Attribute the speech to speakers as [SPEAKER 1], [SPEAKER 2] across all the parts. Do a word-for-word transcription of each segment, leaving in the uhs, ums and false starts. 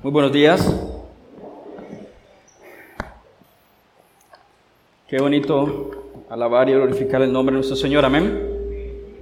[SPEAKER 1] Muy buenos días. Qué bonito alabar y glorificar el nombre de nuestro Señor. Amén.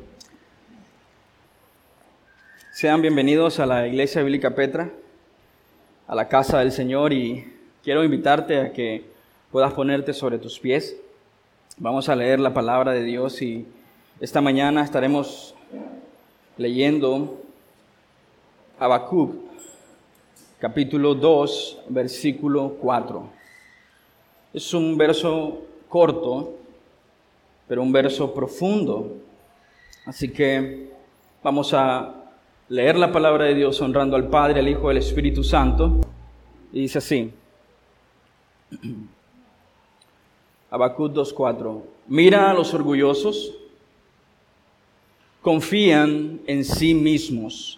[SPEAKER 1] Sean bienvenidos a la Iglesia Bíblica Petra, a la casa del Señor, y quiero invitarte a que puedas ponerte sobre tus pies. Vamos a leer la palabra de Dios y esta mañana estaremos leyendo Habacuc, capítulo dos, versículo cuatro. Es un verso corto, pero un verso profundo. Así que vamos a leer la palabra de Dios honrando al Padre, al Hijo y al Espíritu Santo. Y dice así. Habacuc dos cuatro. Mira a los orgullosos, confían en sí mismos,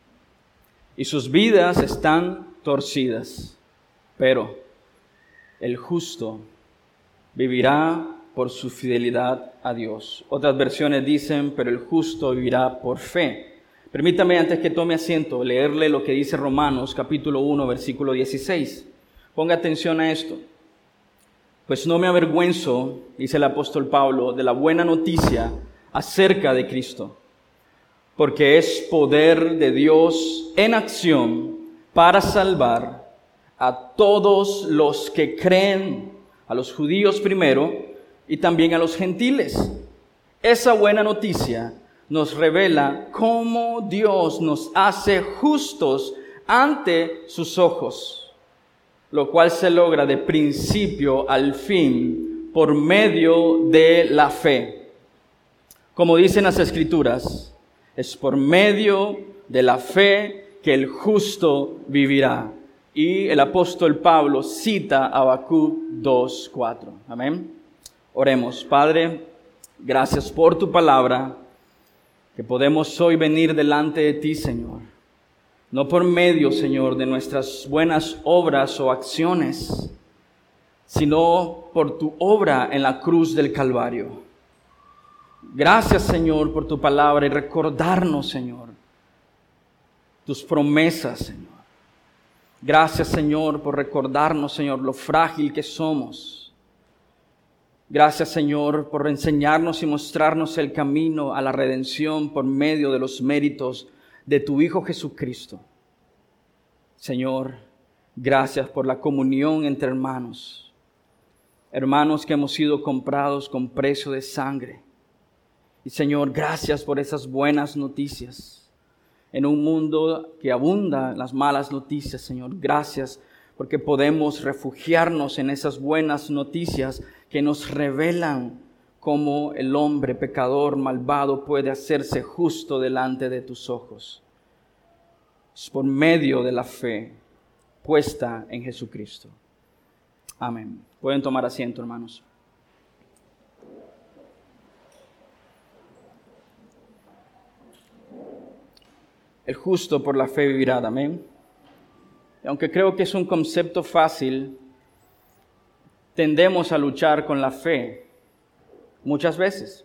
[SPEAKER 1] y sus vidas están torcidas, pero el justo vivirá por su fidelidad a Dios. Otras versiones dicen, pero el justo vivirá por fe. Permítame, antes que tome asiento, leerle lo que dice Romanos capítulo uno, versículo dieciséis. Ponga atención a esto. Pues no me avergüenzo, dice el apóstol Pablo, de la buena noticia acerca de Cristo, porque es poder de Dios en acción para salvar a todos los que creen, a los judíos primero y también a los gentiles. Esa buena noticia nos revela cómo Dios nos hace justos ante sus ojos, lo cual se logra de principio al fin por medio de la fe. Como dicen las Escrituras, es por medio de la fe que el justo vivirá. Y el apóstol Pablo cita Habacuc dos cuatro. Amén. Oremos. Padre, gracias por tu palabra, que podemos hoy venir delante de ti, Señor. No por medio, Señor, de nuestras buenas obras o acciones, sino por tu obra en la cruz del Calvario. Gracias, Señor, por tu palabra y recordarnos, Señor, tus promesas, Señor. Gracias, Señor, por recordarnos, Señor, lo frágil que somos. Gracias, Señor, por enseñarnos y mostrarnos el camino a la redención por medio de los méritos de tu Hijo Jesucristo. Señor, gracias por la comunión entre hermanos, hermanos que hemos sido comprados con precio de sangre. Y Señor, gracias por esas buenas noticias. En un mundo que abunda en las malas noticias, Señor, gracias porque podemos refugiarnos en esas buenas noticias que nos revelan cómo el hombre pecador, malvado, puede hacerse justo delante de tus ojos. Es por medio de la fe puesta en Jesucristo. Amén. Pueden tomar asiento, hermanos. El justo por la fe vivirá, amén. Y aunque creo que es un concepto fácil, tendemos a luchar con la fe muchas veces.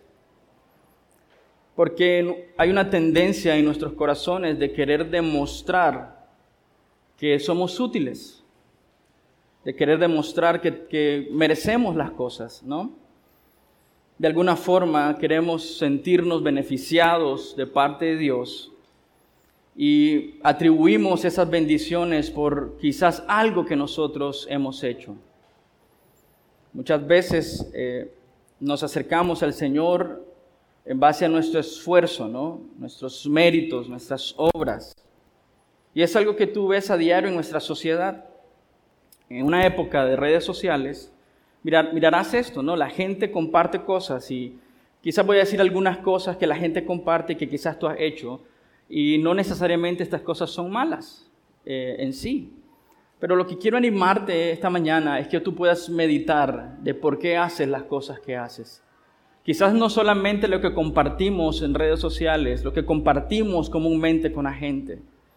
[SPEAKER 1] Porque hay una tendencia en nuestros corazones de querer demostrar que somos útiles, de querer demostrar que, que merecemos las cosas, ¿no? De alguna forma queremos sentirnos beneficiados de parte de Dios y atribuimos esas bendiciones por quizás algo que nosotros hemos hecho. Muchas veces eh, nos acercamos al Señor en base a nuestro esfuerzo, ¿no? Nuestros méritos, nuestras obras. Y es algo que tú ves a diario en nuestra sociedad. En una época de redes sociales, mirar, mirarás esto, ¿no? La gente comparte cosas y quizás voy a decir algunas cosas que la gente comparte que quizás tú has hecho. Y no necesariamente estas cosas son malas eh, en sí. Pero lo que quiero animarte esta mañana es que tú puedas meditar de por qué haces las cosas que haces. Quizás no solamente lo que compartimos en redes sociales, lo que compartimos comúnmente con la gente.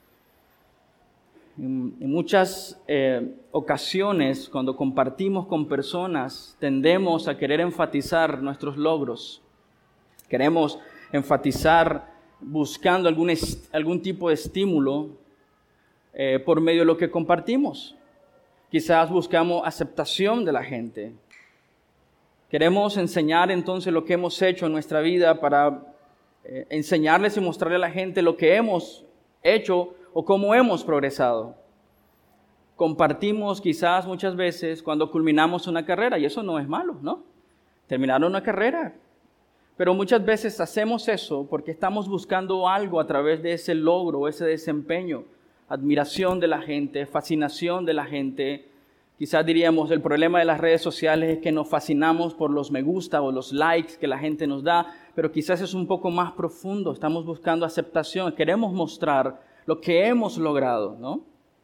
[SPEAKER 1] En, en muchas eh, ocasiones, cuando compartimos con personas, tendemos a querer enfatizar nuestros logros. Queremos enfatizar buscando algún, est- algún tipo de estímulo eh, por medio de lo que compartimos. Quizás buscamos aceptación de la gente. Queremos enseñar entonces lo que hemos hecho en nuestra vida para eh, enseñarles y mostrarle a la gente lo que hemos hecho o cómo hemos progresado. Compartimos quizás muchas veces cuando culminamos una carrera, y eso no es malo, ¿no? Terminar una carrera. Pero muchas veces hacemos eso porque estamos buscando algo a través de ese logro, ese desempeño, admiración de la gente, fascinación de la gente. Quizás diríamos el problema de las redes sociales es que nos fascinamos por los me gusta o los likes que la gente nos da, pero quizás es un poco más profundo, estamos buscando aceptación, queremos mostrar lo que hemos logrado, ¿no?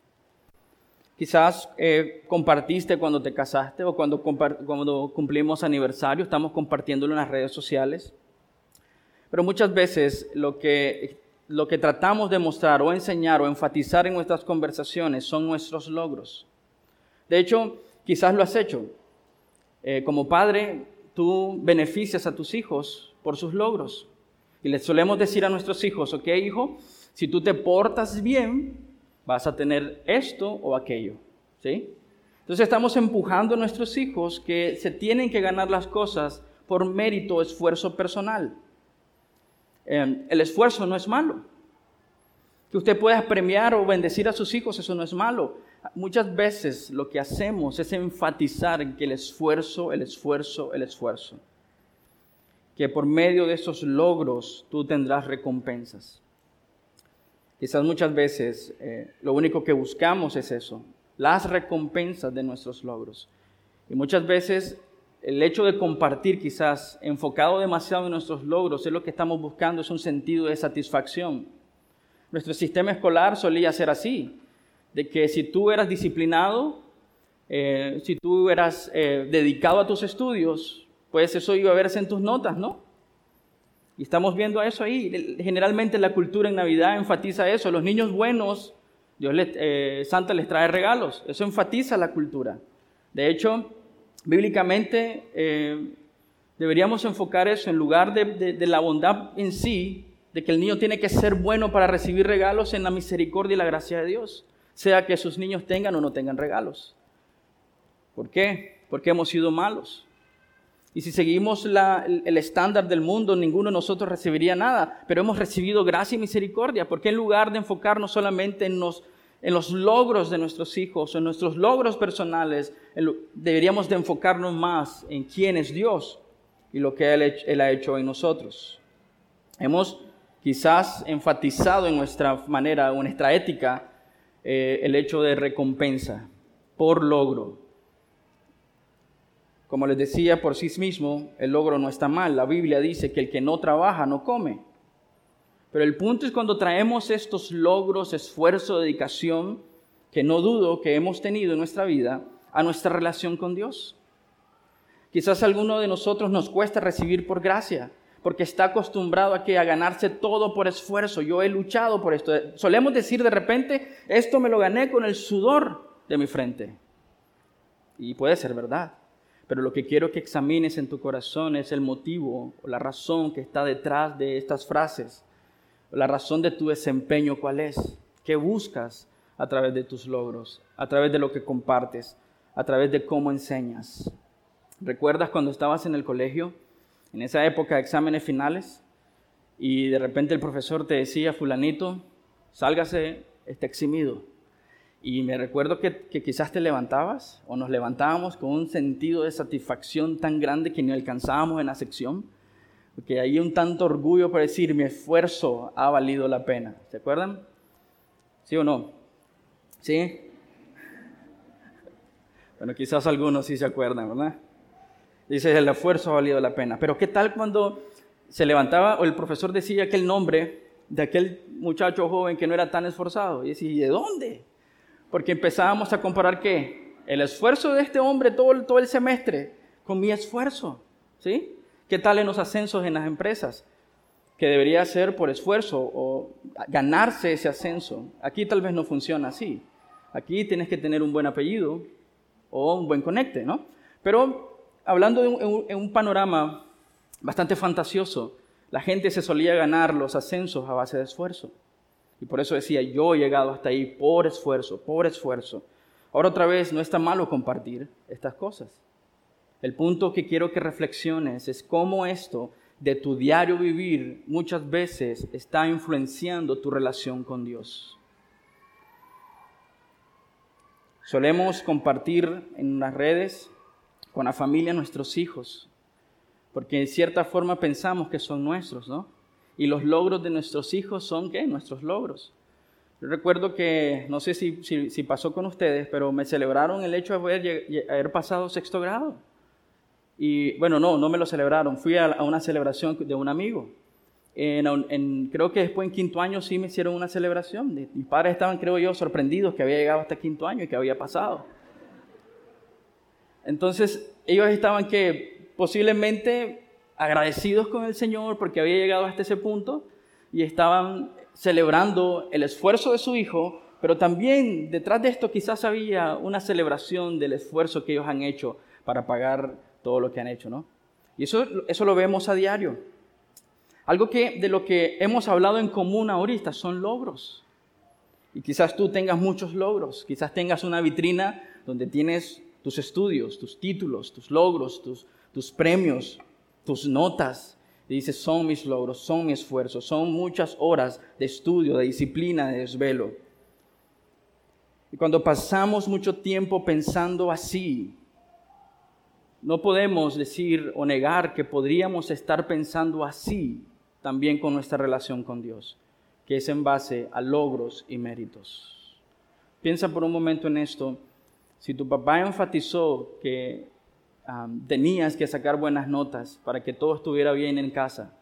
[SPEAKER 1] Quizás eh, compartiste cuando te casaste o cuando, cuando cumplimos aniversario, estamos compartiéndolo en las redes sociales. Pero muchas veces lo que, lo que tratamos de mostrar o enseñar o enfatizar en nuestras conversaciones son nuestros logros. De hecho, quizás lo has hecho. Eh, como padre, tú beneficias a tus hijos por sus logros. Y les solemos decir a nuestros hijos, ok, hijo, si tú te portas bien, vas a tener esto o aquello, ¿sí? Entonces estamos empujando a nuestros hijos que se tienen que ganar las cosas por mérito o esfuerzo personal. Eh, el esfuerzo no es malo. Que usted pueda premiar o bendecir a sus hijos, eso no es malo. Muchas veces lo que hacemos es enfatizar en que el esfuerzo, el esfuerzo, el esfuerzo. Que por medio de esos logros tú tendrás recompensas. Quizás muchas veces eh, lo único que buscamos es eso, las recompensas de nuestros logros. Y muchas veces el hecho de compartir quizás enfocado demasiado en nuestros logros es lo que estamos buscando, es un sentido de satisfacción. Nuestro sistema escolar solía ser así, de que si tú eras disciplinado, eh, si tú eras eh, dedicado a tus estudios, pues eso iba a verse en tus notas, ¿no? Y estamos viendo eso ahí. Generalmente la cultura en Navidad enfatiza eso. Los niños buenos, Dios les, eh, Santa les trae regalos. Eso enfatiza la cultura. De hecho, bíblicamente eh, deberíamos enfocar eso en lugar de, de, de la bondad en sí, de que el niño tiene que ser bueno para recibir regalos, en la misericordia y la gracia de Dios, sea que sus niños tengan o no tengan regalos. ¿Por qué? Porque hemos sido malos. Y si seguimos la, el estándar del mundo, ninguno de nosotros recibiría nada, pero hemos recibido gracia y misericordia. ¿Por qué en lugar de enfocarnos solamente en los, en los logros de nuestros hijos, en nuestros logros personales, en lo, deberíamos de enfocarnos más en quién es Dios y lo que Él, Él ha hecho en nosotros? Hemos quizás enfatizado en nuestra manera, en nuestra ética, eh, el hecho de recompensa por logro. Como les decía, por sí mismo, el logro no está mal. La Biblia dice que el que no trabaja no come. Pero el punto es cuando traemos estos logros, esfuerzo, dedicación, que no dudo que hemos tenido en nuestra vida, a nuestra relación con Dios. Quizás a alguno de nosotros nos cuesta recibir por gracia, porque está acostumbrado a, que, a ganarse todo por esfuerzo. Yo he luchado por esto. Solemos decir de repente, esto me lo gané con el sudor de mi frente. Y puede ser verdad. Pero lo que quiero que examines en tu corazón es el motivo o la razón que está detrás de estas frases. La razón de tu desempeño, ¿cuál es? ¿Qué buscas a través de tus logros? A través de lo que compartes, a través de cómo enseñas. ¿Recuerdas cuando estabas en el colegio, en esa época de exámenes finales, y de repente el profesor te decía, fulanito, sálgase este eximido? Y me recuerdo que, que quizás te levantabas o nos levantábamos con un sentido de satisfacción tan grande que ni alcanzábamos en la sección, porque hay un tanto orgullo por decir, mi esfuerzo ha valido la pena. ¿Se acuerdan? ¿Sí o no? ¿Sí? Bueno, quizás algunos sí se acuerdan, ¿verdad? Dice, el esfuerzo ha valido la pena. Pero ¿qué tal cuando se levantaba o el profesor decía aquel nombre de aquel muchacho joven que no era tan esforzado? Y decía, ¿y de dónde? Porque empezábamos a comparar, ¿qué? El esfuerzo de este hombre todo, todo el semestre con mi esfuerzo, ¿sí? ¿Qué tal en los ascensos en las empresas? Que debería ser por esfuerzo o ganarse ese ascenso. Aquí tal vez no funciona así. Aquí tienes que tener un buen apellido o un buen conecte, ¿no? Pero hablando de un, en un panorama bastante fantasioso, la gente se solía ganar los ascensos a base de esfuerzo. Y por eso decía, yo he llegado hasta ahí por esfuerzo, por esfuerzo. Ahora otra vez, no está malo compartir estas cosas. El punto que quiero que reflexiones es cómo esto de tu diario vivir muchas veces está influenciando tu relación con Dios. Solemos compartir en las redes con la familia nuestros hijos, porque en cierta forma pensamos que son nuestros, ¿no? Y los logros de nuestros hijos son, ¿qué? Nuestros logros. Yo recuerdo que, no sé si, si, si pasó con ustedes, pero me celebraron el hecho de haber, haber pasado sexto grado. Y bueno, no, no me lo celebraron. Fui a, a una celebración de un amigo. En, en, creo que después en quinto año sí me hicieron una celebración. Mis padres estaban, creo yo, sorprendidos que había llegado hasta quinto año y que había pasado. Entonces, ellos estaban que posiblemente agradecidos con el Señor porque había llegado hasta ese punto y estaban celebrando el esfuerzo de su hijo, pero también detrás de esto quizás había una celebración del esfuerzo que ellos han hecho para pagar todo lo que han hecho, ¿no? Y eso, eso lo vemos a diario. Algo que de lo que hemos hablado en común ahorita son logros. Y quizás tú tengas muchos logros, quizás tengas una vitrina donde tienes tus estudios, tus títulos, tus logros, tus, tus premios, tus notas. Y dices, son mis logros, son mi esfuerzo, son muchas horas de estudio, de disciplina, de desvelo. Y cuando pasamos mucho tiempo pensando así, no podemos decir o negar que podríamos estar pensando así también con nuestra relación con Dios, que es en base a logros y méritos. Piensa por un momento en esto. Si tu papá enfatizó que um, tenías que sacar buenas notas para que todo estuviera bien en casa,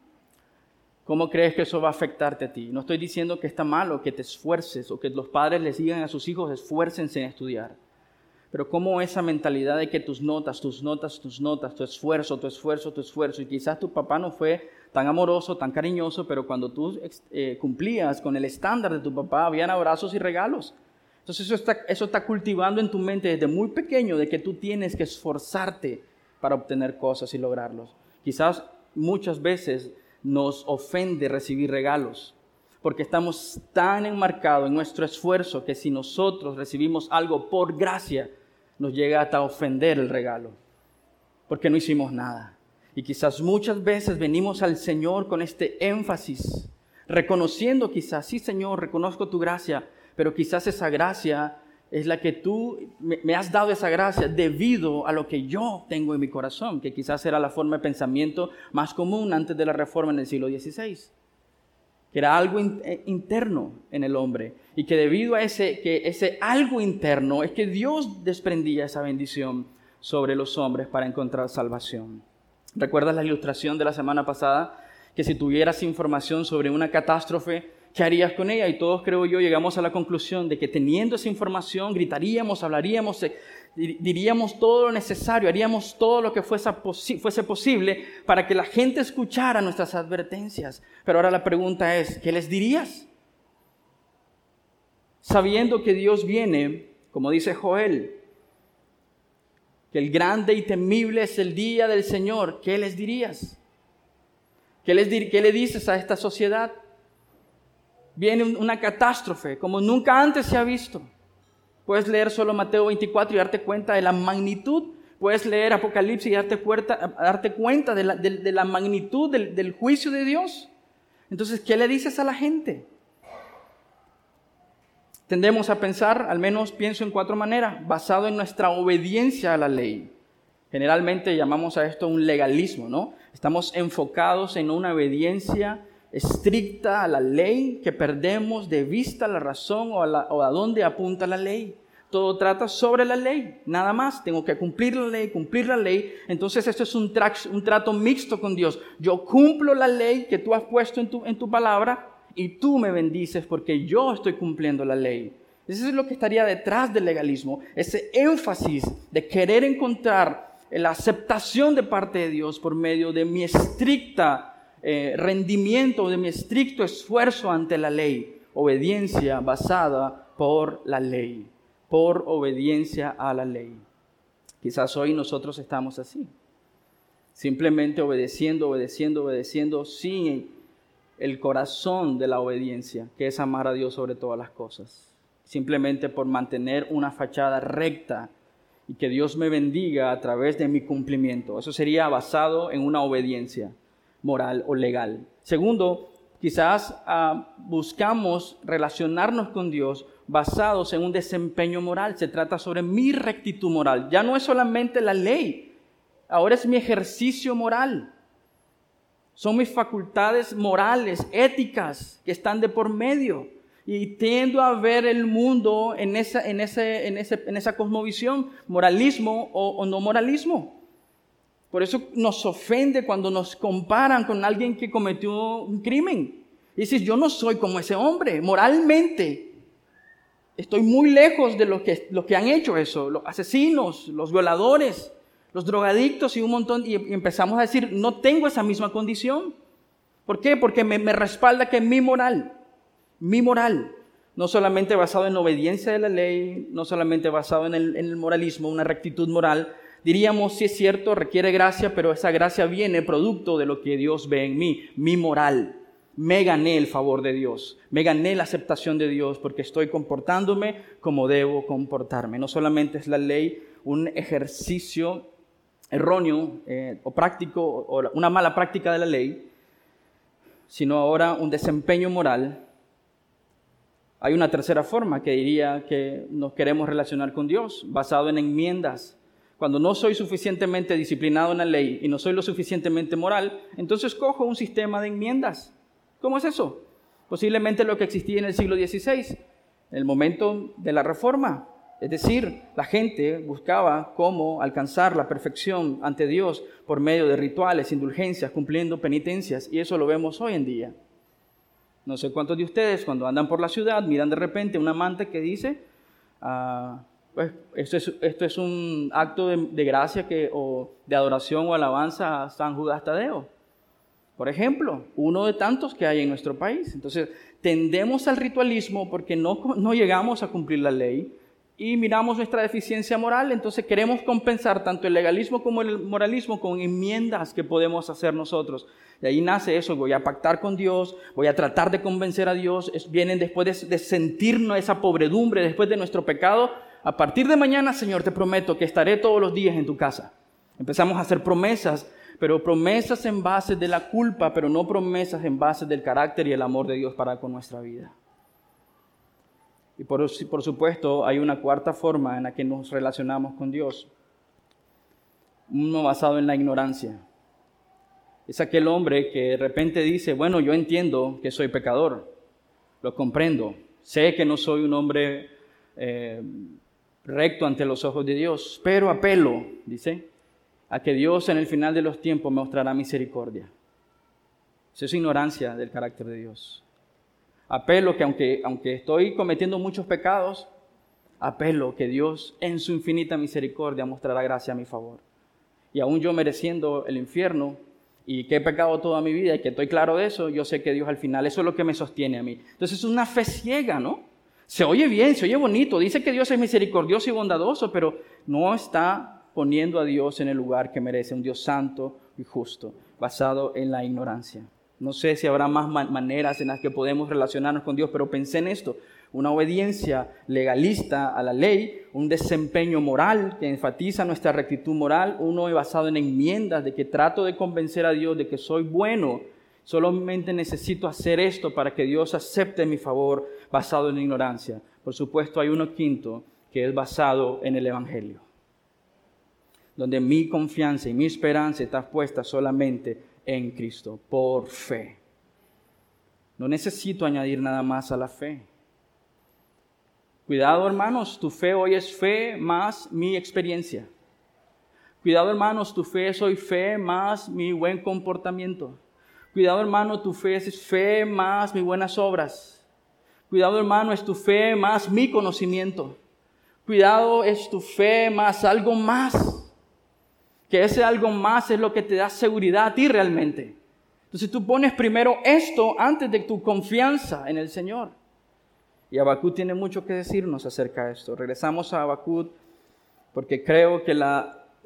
[SPEAKER 1] ¿cómo crees que eso va a afectarte a ti? No estoy diciendo que está malo que te esfuerces o que los padres les digan a sus hijos esfuércense en estudiar. Pero cómo esa mentalidad de que tus notas, tus notas, tus notas, tu esfuerzo, tu esfuerzo, tu esfuerzo, y quizás tu papá no fue tan amoroso, tan cariñoso, pero cuando tú eh, cumplías con el estándar de tu papá, habían abrazos y regalos. Entonces eso está, eso está cultivando en tu mente desde muy pequeño de que tú tienes que esforzarte para obtener cosas y lograrlos. Quizás muchas veces nos ofende recibir regalos, porque estamos tan enmarcados en nuestro esfuerzo que si nosotros recibimos algo por gracia, nos llega hasta ofender el regalo, porque no hicimos nada. Y quizás muchas veces venimos al Señor con este énfasis, reconociendo quizás, sí Señor, reconozco tu gracia, pero quizás esa gracia es la que tú me, me has dado esa gracia debido a lo que yo tengo en mi corazón, que quizás era la forma de pensamiento más común antes de la Reforma en el siglo dieciséis. Que era algo in, eh, interno en el hombre y que debido a ese, que ese algo interno es que Dios desprendía esa bendición sobre los hombres para encontrar salvación. ¿Recuerdas la ilustración de la semana pasada? Que si tuvieras información sobre una catástrofe, ¿qué harías con ella? Y todos, creo yo, llegamos a la conclusión de que teniendo esa información gritaríamos, hablaríamos, eh, diríamos todo lo necesario, haríamos todo lo que fuese, posi- fuese posible para que la gente escuchara nuestras advertencias. Pero ahora la pregunta es, ¿qué les dirías? Sabiendo que Dios viene, como dice Joel, que el grande y temible es el día del Señor, ¿qué les dirías? ¿Qué, les dir- qué le dices a esta sociedad? Viene una catástrofe como nunca antes se ha visto. Puedes leer solo Mateo veinticuatro y darte cuenta de la magnitud. Puedes leer Apocalipsis y darte cuenta, darte cuenta de, la, de, de la magnitud del, del juicio de Dios. Entonces, ¿qué le dices a la gente? Tendemos a pensar, al menos pienso en cuatro maneras, basado en nuestra obediencia a la ley. Generalmente llamamos a esto un legalismo, ¿no? Estamos enfocados en una obediencia estricta a la ley, que perdemos de vista la razón o a, la, o a dónde apunta la ley. Todo trata sobre la ley, nada más. Tengo que cumplir la ley, cumplir la ley. Entonces esto es un, tra- un trato mixto con Dios. Yo cumplo la ley que tú has puesto en tu, en tu palabra y tú me bendices porque yo estoy cumpliendo la ley. Eso es lo que estaría detrás del legalismo, ese énfasis de querer encontrar la aceptación de parte de Dios por medio de mi estricta Eh, rendimiento, de mi estricto esfuerzo ante la ley. Obediencia basada por la ley, por obediencia a la ley. Quizás hoy nosotros estamos así, simplemente obedeciendo, obedeciendo, obedeciendo, sin el corazón de la obediencia, que es amar a Dios sobre todas las cosas, simplemente por mantener una fachada recta y que Dios me bendiga a través de mi cumplimiento. Eso sería basado en una obediencia moral o legal. Segundo, quizás uh, buscamos relacionarnos con Dios basados en un desempeño moral. Se trata sobre mi rectitud moral. Ya no es solamente la ley, ahora es mi ejercicio moral. Son mis facultades morales, éticas, que están de por medio. Y tiendo a ver el mundo en esa, en ese, en ese, en esa cosmovisión, moralismo o, o no moralismo. Por eso nos ofende cuando nos comparan con alguien que cometió un crimen. Y dices, yo no soy como ese hombre, moralmente. Estoy muy lejos de los que, los que han hecho eso, los asesinos, los violadores, los drogadictos y un montón. Y empezamos a decir, no tengo esa misma condición. ¿Por qué? Porque me, me respalda que mi moral, mi moral, no solamente basado en obediencia de la ley, no solamente basado en el, en el moralismo, una rectitud moral, diríamos, sí es cierto, requiere gracia, pero esa gracia viene producto de lo que Dios ve en mí, mi moral. Me gané el favor de Dios, me gané la aceptación de Dios porque estoy comportándome como debo comportarme. No solamente es la ley un ejercicio erróneo eh, o práctico o una mala práctica de la ley, sino ahora un desempeño moral. Hay una tercera forma que diría que nos queremos relacionar con Dios, basado en enmiendas. Cuando no soy suficientemente disciplinado en la ley y no soy lo suficientemente moral, entonces cojo un sistema de enmiendas. ¿Cómo es eso? Posiblemente lo que existía en el siglo dieciséis, en el momento de la Reforma. Es decir, la gente buscaba cómo alcanzar la perfección ante Dios por medio de rituales, indulgencias, cumpliendo penitencias, y eso lo vemos hoy en día. No sé cuántos de ustedes cuando andan por la ciudad miran de repente una manta que dice, ah, pues esto es, esto es un acto de, de gracia que, o de adoración o alabanza a San Judas Tadeo. Por ejemplo, uno de tantos que hay en nuestro país. Entonces, tendemos al ritualismo porque no, no llegamos a cumplir la ley y miramos nuestra deficiencia moral. Entonces, queremos compensar tanto el legalismo como el moralismo con enmiendas que podemos hacer nosotros. De ahí nace eso, voy a pactar con Dios, voy a tratar de convencer a Dios. Es, vienen después de, de sentirnos esa pobredumbre, después de nuestro pecado. A partir de mañana, Señor, te prometo que estaré todos los días en tu casa. Empezamos a hacer promesas, pero promesas en base de la culpa, pero no promesas en base del carácter y el amor de Dios para con nuestra vida. Y por, por supuesto, hay una cuarta forma en la que nos relacionamos con Dios. Uno basado en la ignorancia. Es aquel hombre que de repente dice, bueno, yo entiendo que soy pecador, lo comprendo, sé que no soy un hombre eh, recto ante los ojos de Dios, pero apelo, dice, a que Dios en el final de los tiempos me mostrará misericordia. Eso es ignorancia del carácter de Dios. Apelo que aunque, aunque estoy cometiendo muchos pecados, apelo que Dios en su infinita misericordia mostrará gracia a mi favor. Y aún yo mereciendo el infierno y que he pecado toda mi vida y que estoy claro de eso, yo sé que Dios al final, eso es lo que me sostiene a mí. Entonces es una fe ciega, ¿no? Se oye bien, se oye bonito, dice que Dios es misericordioso y bondadoso, pero no está poniendo a Dios en el lugar que merece, un Dios santo y justo, basado en la ignorancia. No sé si habrá más man- maneras en las que podemos relacionarnos con Dios, pero pensé en esto, una obediencia legalista a la ley, un desempeño moral que enfatiza nuestra rectitud moral, uno basado en enmiendas de que trato de convencer a Dios de que soy bueno, solamente necesito hacer esto para que Dios acepte mi favor, basado en la ignorancia. Por supuesto, hay uno quinto que es basado en el Evangelio, donde mi confianza y mi esperanza está puesta solamente en Cristo, por fe. No necesito añadir nada más a la fe. Cuidado, hermanos, tu fe hoy es fe más mi experiencia. Cuidado, hermanos, tu fe es hoy fe más mi buen comportamiento. Cuidado, hermano, tu fe es fe más mis buenas obras. Cuidado, hermano, es tu fe más mi conocimiento. Cuidado, es tu fe más algo más. Que ese algo más es lo que te da seguridad a ti realmente. Entonces tú pones primero esto antes de tu confianza en el Señor. Y Habacuc tiene mucho que decirnos acerca de esto. Regresamos a Habacuc porque creo que la,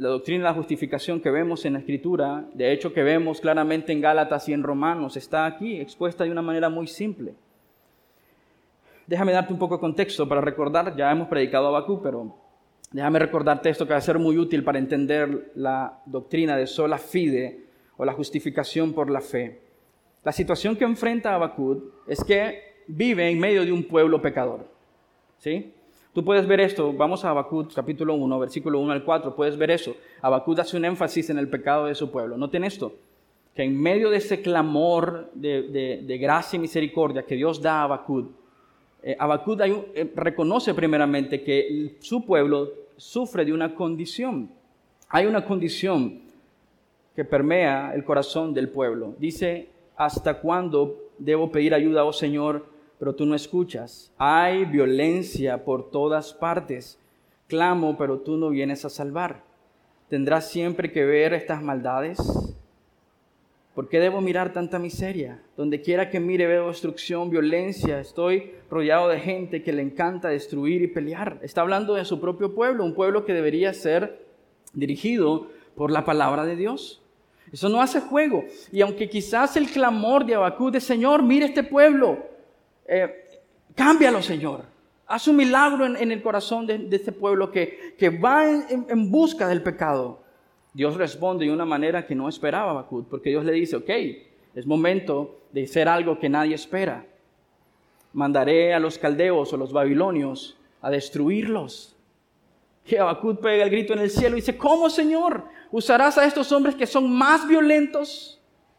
[SPEAKER 1] la doctrina de la justificación que vemos en la Escritura, de hecho que vemos claramente en Gálatas y en Romanos, está aquí expuesta de una manera muy simple. Déjame darte un poco de contexto para recordar, ya hemos predicado a Habacuc, pero déjame recordarte esto que va a ser muy útil para entender la doctrina de sola fide o la justificación por la fe. La situación que enfrenta Habacuc es que vive en medio de un pueblo pecador, ¿sí? Tú puedes ver esto, vamos a Habacuc capítulo uno, versículo uno al cuatro, puedes ver eso. Habacuc hace un énfasis en el pecado de su pueblo. Noten esto, que en medio de ese clamor de, de, de gracia y misericordia que Dios da a Habacuc, eh, Habacuc hay un, eh, reconoce primeramente que el, su pueblo sufre de una condición. Hay una condición que permea el corazón del pueblo. Dice, ¿hasta cuándo debo pedir ayuda, oh Señor? Pero tú no escuchas. Hay violencia por todas partes. Clamo, pero tú no vienes a salvar. ¿Tendrás siempre que ver estas maldades? ¿Por qué debo mirar tanta miseria? Donde quiera que mire veo destrucción, violencia. Estoy rodeado de gente que le encanta destruir y pelear. Está hablando de su propio pueblo, un pueblo que debería ser dirigido por la palabra de Dios. Eso no hace juego. Y aunque quizás el clamor de Habacuc de Señor, mire este pueblo, Eh, cámbialo, Señor. Haz un milagro en, en el corazón de, de este pueblo que, que va en, en busca del pecado. Dios responde de una manera que no esperaba Habacuc, porque Dios le dice, ok, es momento de hacer algo que nadie espera. Mandaré a los caldeos o los babilonios a destruirlos. Y Habacuc pega el grito en el cielo y dice, ¿cómo, Señor? ¿Usarás a estos hombres que son más violentos?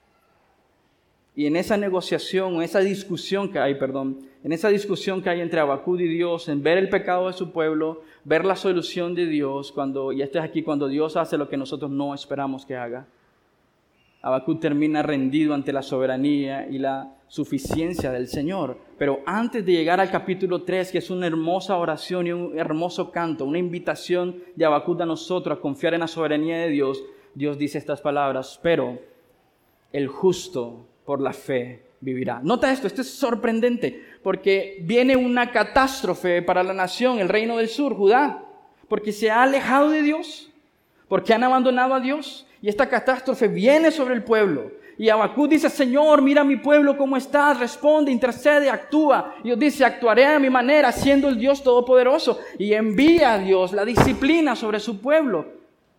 [SPEAKER 1] Y en esa negociación, en esa discusión que hay, perdón, en esa discusión que hay entre Habacuc y Dios, en ver el pecado de su pueblo, ver la solución de Dios, cuando, y esto es aquí cuando Dios hace lo que nosotros no esperamos que haga. Habacuc termina rendido ante la soberanía y la suficiencia del Señor. Pero antes de llegar al capítulo tres, que es una hermosa oración y un hermoso canto, una invitación de Habacuc a nosotros a confiar en la soberanía de Dios, Dios dice estas palabras, pero el justo por la fe vivirá. Nota esto, esto es sorprendente, porque viene una catástrofe para la nación, el reino del sur, Judá, porque se ha alejado de Dios, porque han abandonado a Dios, y esta catástrofe viene sobre el pueblo. Y Habacuc dice, Señor, mira mi pueblo cómo está, responde, intercede, actúa. Y Dios dice, actuaré a mi manera, siendo el Dios Todopoderoso, y envía a Dios la disciplina sobre su pueblo.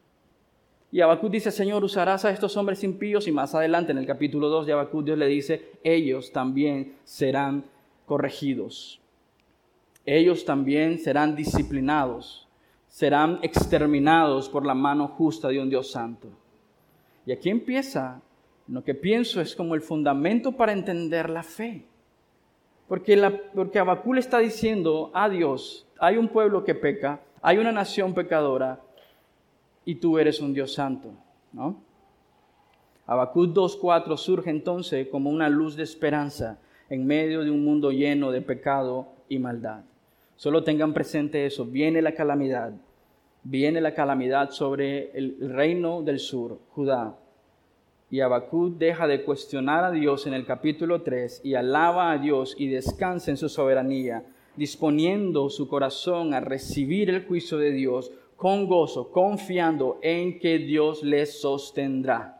[SPEAKER 1] Y Habacuc dice, Señor, usarás a estos hombres impíos. Y más adelante, en el capítulo dos de Habacuc, Dios le dice, ellos también serán corregidos. Ellos también serán disciplinados. Serán exterminados por la mano justa de un Dios santo. Y aquí empieza, lo que pienso es como el fundamento para entender la fe. Porque, la, porque Habacuc le está diciendo a Dios, hay un pueblo que peca, hay una nación pecadora, y tú eres un Dios santo, ¿no? Habacuc dos cuatro surge entonces como una luz de esperanza en medio de un mundo lleno de pecado y maldad. Solo tengan presente eso, viene la calamidad, viene la calamidad sobre el reino del sur, Judá. Y Habacuc deja de cuestionar a Dios en el capítulo tres y alaba a Dios y descansa en su soberanía, disponiendo su corazón a recibir el juicio de Dios con gozo, confiando en que Dios les sostendrá.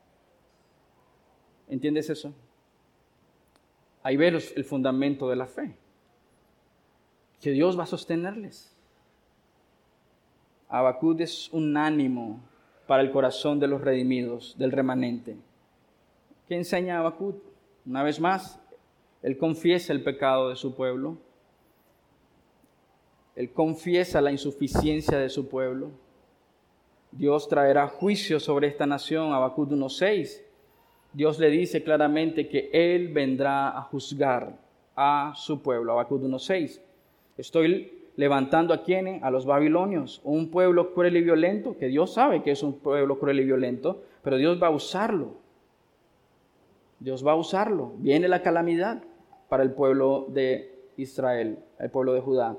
[SPEAKER 1] ¿Entiendes eso? Ahí ves el fundamento de la fe. Que Dios va a sostenerles. Habacuc es un ánimo para el corazón de los redimidos, del remanente. ¿Qué enseña Habacuc? Una vez más, él confiesa el pecado de su pueblo. Él confiesa la insuficiencia de su pueblo. Dios traerá juicio sobre esta nación, Habacuc uno seis. Dios le dice claramente que Él vendrá a juzgar a su pueblo, Habacuc uno seis. Estoy levantando a quienes, a los babilonios, un pueblo cruel y violento, que Dios sabe que es un pueblo cruel y violento, pero Dios va a usarlo. Dios va a usarlo. Viene la calamidad para el pueblo de Israel, el pueblo de Judá.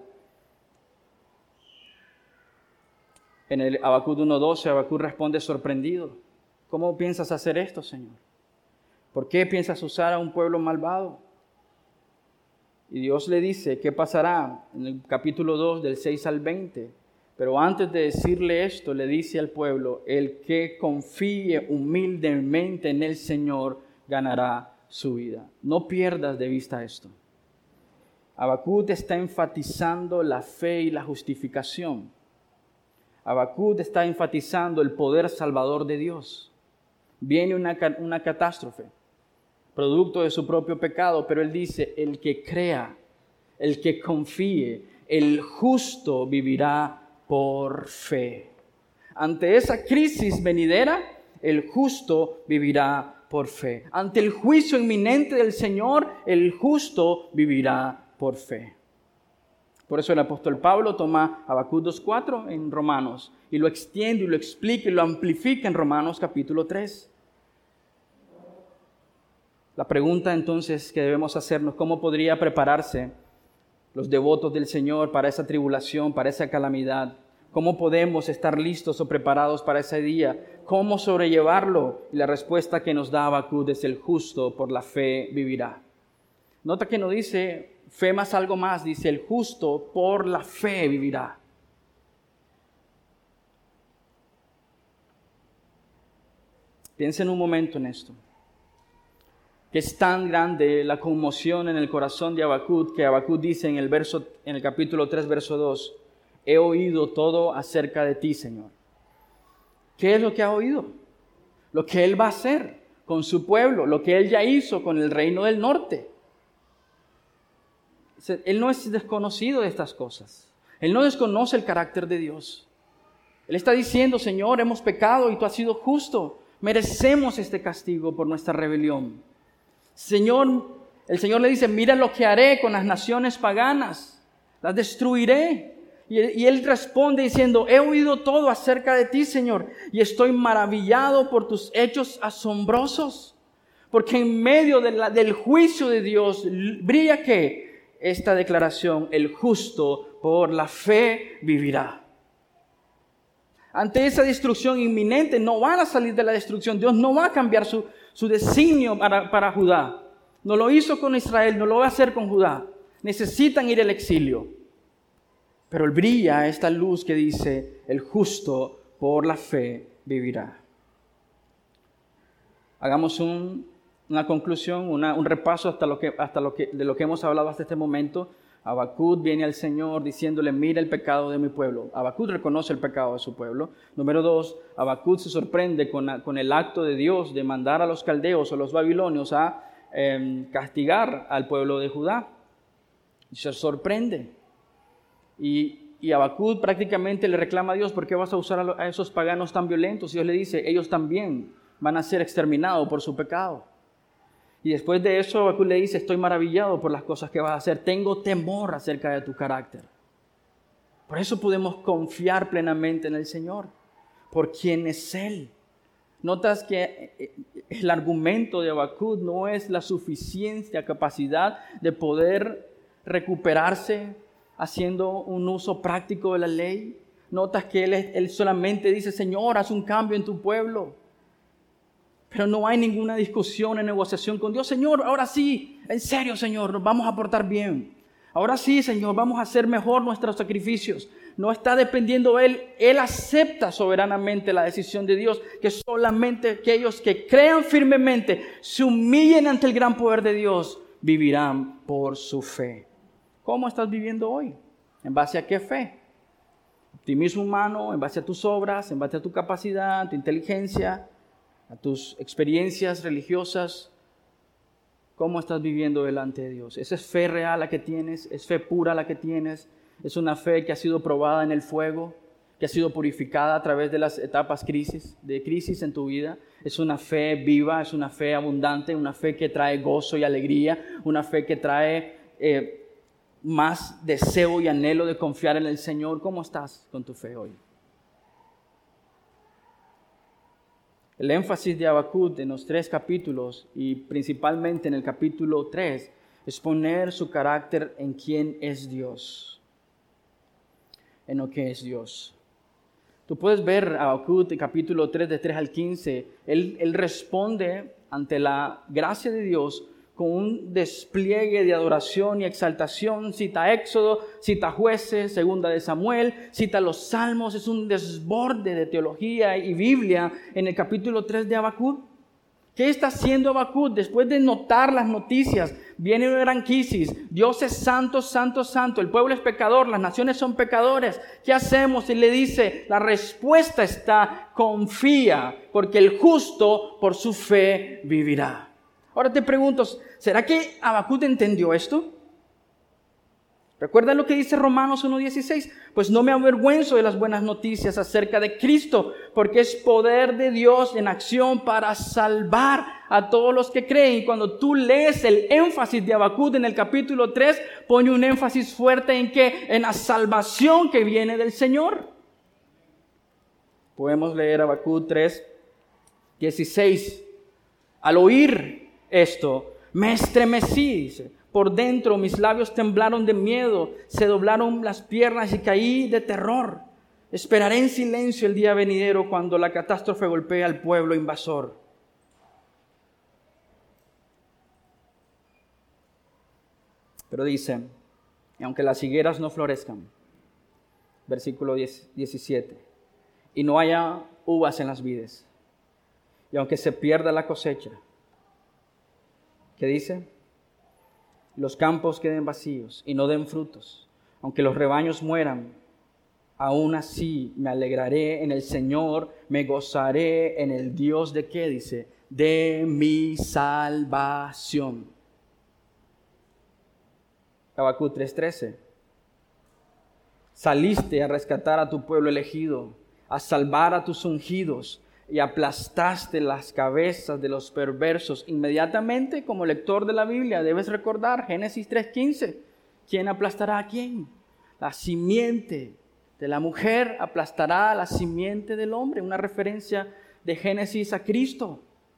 [SPEAKER 1] En el Habacuc uno doce, Habacuc responde sorprendido. ¿Cómo piensas hacer esto, Señor? ¿Por qué piensas usar a un pueblo malvado? Y Dios le dice, ¿qué pasará? En el capítulo dos, del seis al veinte, Pero antes de decirle esto, le dice al pueblo, el que confíe humildemente en el Señor ganará su vida. No pierdas de vista esto. Habacuc está enfatizando la fe y la justificación. Habacuc está enfatizando el poder salvador de Dios. Viene una, una catástrofe, producto de su propio pecado, pero él dice, el que crea, el que confíe, el justo vivirá por fe. Ante esa crisis venidera, el justo vivirá por fe. Ante el juicio inminente del Señor, el justo vivirá por fe. Por eso el apóstol Pablo toma Habacuc dos cuatro en Romanos y lo extiende y lo explica y lo amplifica en Romanos capítulo tres. La pregunta entonces que debemos hacernos, ¿cómo podría prepararse los devotos del Señor para esa tribulación, para esa calamidad? ¿Cómo podemos estar listos o preparados para ese día? ¿Cómo sobrellevarlo? Y la respuesta que nos da Habacuc es: el justo por la fe vivirá. Nota que no dice fe más algo más, dice el justo por la fe vivirá. Piensen un momento en esto. Que es tan grande la conmoción en el corazón de Habacuc que Habacuc dice en el, verso, en el capítulo tres, verso dos, he oído todo acerca de ti, Señor. ¿Qué es lo que ha oído? Lo que Él va a hacer con su pueblo, lo que Él ya hizo con el reino del norte. Él no es desconocido de estas cosas. Él no desconoce el carácter de Dios. Él está diciendo, Señor, hemos pecado y tú has sido justo. Merecemos este castigo por nuestra rebelión. Señor, el Señor le dice, mira lo que haré con las naciones paganas, las destruiré. Y, y Él responde diciendo, he oído todo acerca de ti, Señor, y estoy maravillado por tus hechos asombrosos. Porque en medio de la, del juicio de Dios brilla ¿qué? Esta declaración, el justo por la fe vivirá. Ante esa destrucción inminente, no van a salir de la destrucción. Dios no va a cambiar su, su designio para, para Judá. No lo hizo con Israel, no lo va a hacer con Judá. Necesitan ir al exilio. Pero brilla esta luz que dice, el justo por la fe vivirá. Hagamos un, una conclusión, una, un repaso hasta lo que, hasta lo que, de lo que hemos hablado hasta este momento. Habacuc viene al Señor diciéndole, mira el pecado de mi pueblo. Habacuc reconoce el pecado de su pueblo. Número dos, Habacuc se sorprende con, con el acto de Dios de mandar a los caldeos o los babilonios a eh, castigar al pueblo de Judá. Y se sorprende. Y, y Habacuc prácticamente le reclama a Dios, ¿por qué vas a usar a, a esos paganos tan violentos? Y Dios le dice, ellos también van a ser exterminados por su pecado. Y después de eso, Habacuc le dice, estoy maravillado por las cosas que vas a hacer. Tengo temor acerca de tu carácter. Por eso podemos confiar plenamente en el Señor, por quien es Él. Notas que el argumento de Habacuc no es la suficiencia, capacidad de poder recuperarse haciendo un uso práctico de la ley. Notas que él, él solamente dice, Señor, haz un cambio en tu pueblo. Pero no hay ninguna discusión en negociación con Dios. Señor, ahora sí, en serio, Señor, nos vamos a portar bien. Ahora sí, Señor, vamos a hacer mejor nuestros sacrificios. No está dependiendo Él. Él acepta soberanamente la decisión de Dios, que solamente aquellos que crean firmemente, se humillen ante el gran poder de Dios, vivirán por su fe. ¿Cómo estás viviendo hoy? ¿En base a qué fe? Optimismo humano, en base a tus obras, en base a tu capacidad, a tu inteligencia, a tus experiencias religiosas. ¿Cómo estás viviendo delante de Dios? ¿Esa es fe real la que tienes? ¿Es fe pura la que tienes? ¿Es una fe que ha sido probada en el fuego? ¿Que ha sido purificada a través de las etapas crisis, de crisis en tu vida? ¿Es una fe viva? ¿Es una fe abundante? ¿Una fe que trae gozo y alegría? ¿Una fe que trae eh, más deseo y anhelo de confiar en el Señor? ¿Cómo estás con tu fe hoy? El énfasis de Habacuc en los tres capítulos y principalmente en el capítulo tres es poner su carácter en quién es Dios, en lo que es Dios. Tú puedes ver a Habacuc en capítulo tres, de tres al quince, él, él responde ante la gracia de Dios con un despliegue de adoración y exaltación. Cita Éxodo, cita Jueces, Segunda de Samuel, cita los Salmos. Es un desborde de teología y Biblia en el capítulo tres de Habacuc. ¿Qué está haciendo Habacuc después de notar las noticias? Viene una gran crisis. Dios es santo, santo, santo. El pueblo es pecador, las naciones son pecadores. ¿Qué hacemos? Y le dice, la respuesta está, confía, porque el justo por su fe vivirá. Ahora te pregunto, ¿será que Habacuc entendió esto? ¿Recuerda lo que dice Romanos uno dieciséis? Pues no me avergüenzo de las buenas noticias acerca de Cristo, porque es poder de Dios en acción para salvar a todos los que creen. Y cuando tú lees el énfasis de Habacuc en el capítulo tres, pone un énfasis fuerte en que en la salvación que viene del Señor. Podemos leer Habacuc tres dieciséis. Al oír esto, me estremecí, dice. Por dentro mis labios temblaron de miedo, se doblaron las piernas y caí de terror. Esperaré en silencio el día venidero cuando la catástrofe golpee al pueblo invasor. Pero dice, y aunque las higueras no florezcan, versículo diecisiete, y no haya uvas en las vides, y aunque se pierda la cosecha, ¿qué dice? Los campos queden vacíos y no den frutos, aunque los rebaños mueran, aún así me alegraré en el Señor, me gozaré en el Dios de ¿qué dice? De mi salvación. Habacuc tres trece. Saliste a rescatar a tu pueblo elegido, a salvar a tus ungidos, y aplastaste las cabezas de los perversos. Inmediatamente, como lector de la Biblia, debes recordar Génesis tres quince. ¿Quién aplastará a quién? La simiente de la mujer aplastará a la simiente del hombre. Una referencia de Génesis a Cristo.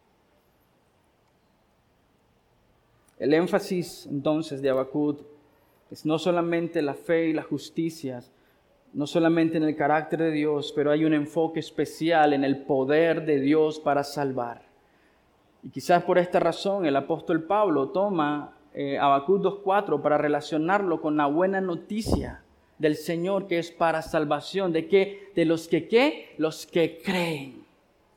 [SPEAKER 1] El énfasis entonces de Habacuc es no solamente la fe y la justicia, no solamente en el carácter de Dios, pero hay un enfoque especial en el poder de Dios para salvar. Y quizás por esta razón el apóstol Pablo toma eh, Habacuc dos cuatro para relacionarlo con la buena noticia del Señor que es para salvación. ¿De qué? De los que ¿qué? Los que creen.